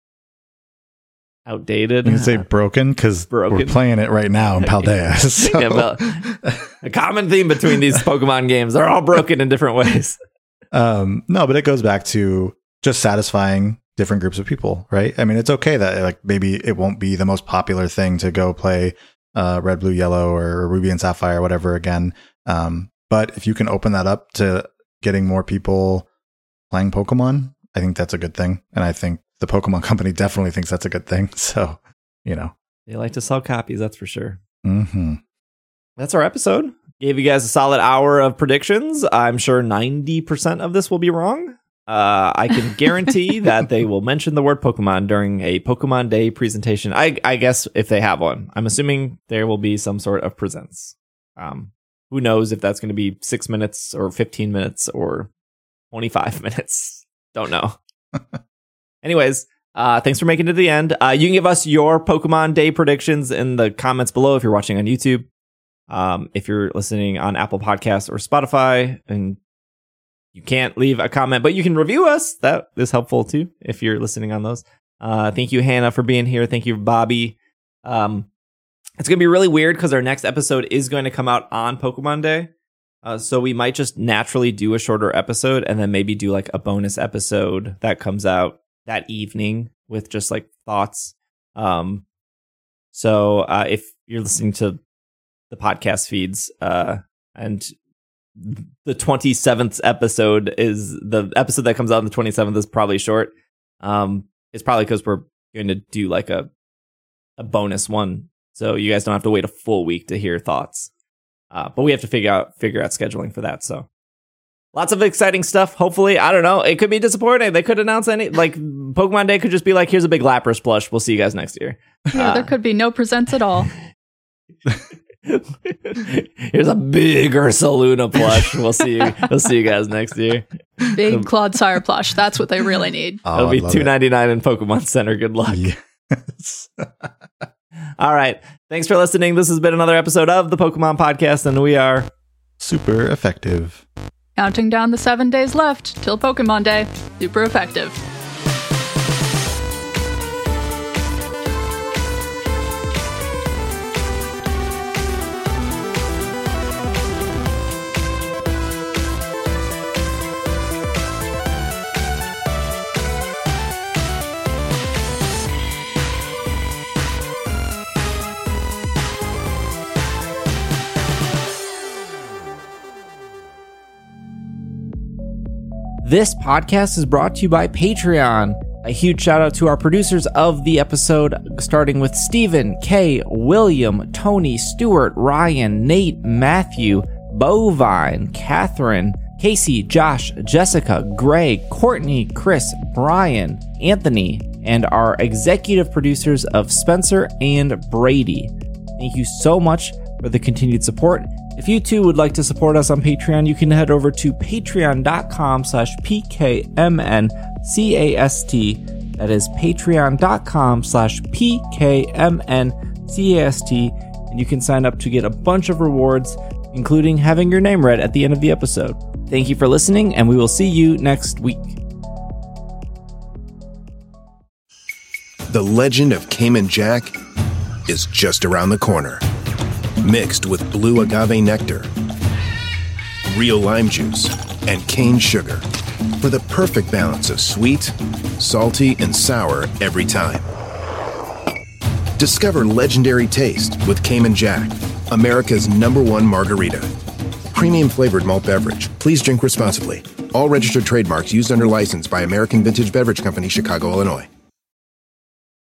S2: outdated.
S5: You can say broken because we're
S2: Broken.
S5: playing it right now in Paldea. So.
S2: Yeah, but a common theme between these Pokemon games, they're all broken in different ways.
S5: Um, no, but it goes back to just satisfying different groups of people, right? I mean, it's okay that like maybe it won't be the most popular thing to go play uh, Red, Blue, Yellow, or Ruby and Sapphire, or whatever again. Um, but if you can open that up to getting more people playing Pokemon, I think that's a good thing. And I think the Pokemon company definitely thinks that's a good thing. So, you know.
S2: They like to sell copies, that's for sure.
S5: Mm-hmm.
S2: That's our episode. Gave you guys a solid hour of predictions. I'm sure ninety percent of this will be wrong. Uh, I can guarantee that they will mention the word Pokemon during a Pokemon Day presentation. I, I guess if they have one. I'm assuming there will be some sort of presents. Um, who knows if that's going to be six minutes or fifteen minutes or twenty-five minutes. Don't know. Anyways, uh, thanks for making it to the end. Uh, you can give us your Pokemon Day predictions in the comments below if you're watching on YouTube. Um, if you're listening on Apple Podcasts or Spotify, and you can't leave a comment, but you can review us. That is helpful too if you're listening on those. Uh, thank you, Hannah, for being here. Thank you, Bobby. Um, it's going to be really weird because our next episode is going to come out on Pokemon Day. Uh, so we might just naturally do a shorter episode and then maybe do like a bonus episode that comes out that evening with just like thoughts. Um, so uh, if you're listening to the podcast feeds, uh, and the twenty-seventh episode is the episode that comes out on the twenty-seventh is probably short. Um, it's probably because we're going to do like a a bonus one, so you guys don't have to wait a full week to hear thoughts. Uh, but we have to figure out figure out scheduling for that. So lots of exciting stuff. Hopefully, I don't know. It could be disappointing. They could announce any, like Pokemon Day could just be like, here's a big Lapras plush. We'll see you guys next year.
S3: Yeah,
S2: Uh,
S3: there could be no presents at all.
S2: Here's a big Ursaluna plush. We'll see you. We'll see you guys next year.
S3: Big Claude Sire plush. That's what they really need.
S5: Oh,
S2: It'll
S5: I
S2: be
S5: love
S2: two
S5: it.
S2: ninety nine in Pokemon Center. Good luck.
S5: Yes.
S2: All right. Thanks for listening. This has been another episode of the Pokemon Podcast, and we are
S5: Super effective.
S3: Counting down the seven days left till Pokemon Day. Super effective.
S2: This podcast is brought to you by Patreon. A huge shout out to our producers of the episode, starting with Stephen, Kay, William, Tony, Stuart, Ryan, Nate, Matthew, Bovine, Catherine, Casey, Josh, Jessica, Greg, Courtney, Chris, Brian, Anthony, and our executive producers of Spencer and Brady. Thank you so much for the continued support. If you too would like to support us on Patreon, you can head over to patreon.com slash pkmncast. That is patreon.com slash pkmncast. And you can sign up to get a bunch of rewards, including having your name read at the end of the episode. Thank you for listening, and we will see you next week.
S6: The legend of Cayman Jack is just around the corner. Mixed with blue agave nectar, real lime juice, and cane sugar for the perfect balance of sweet, salty, and sour every time. Discover legendary taste with Cayman Jack, America's number one margarita. Premium flavored malt beverage. Please drink responsibly. All registered trademarks used under license by American Vintage Beverage Company, Chicago, Illinois.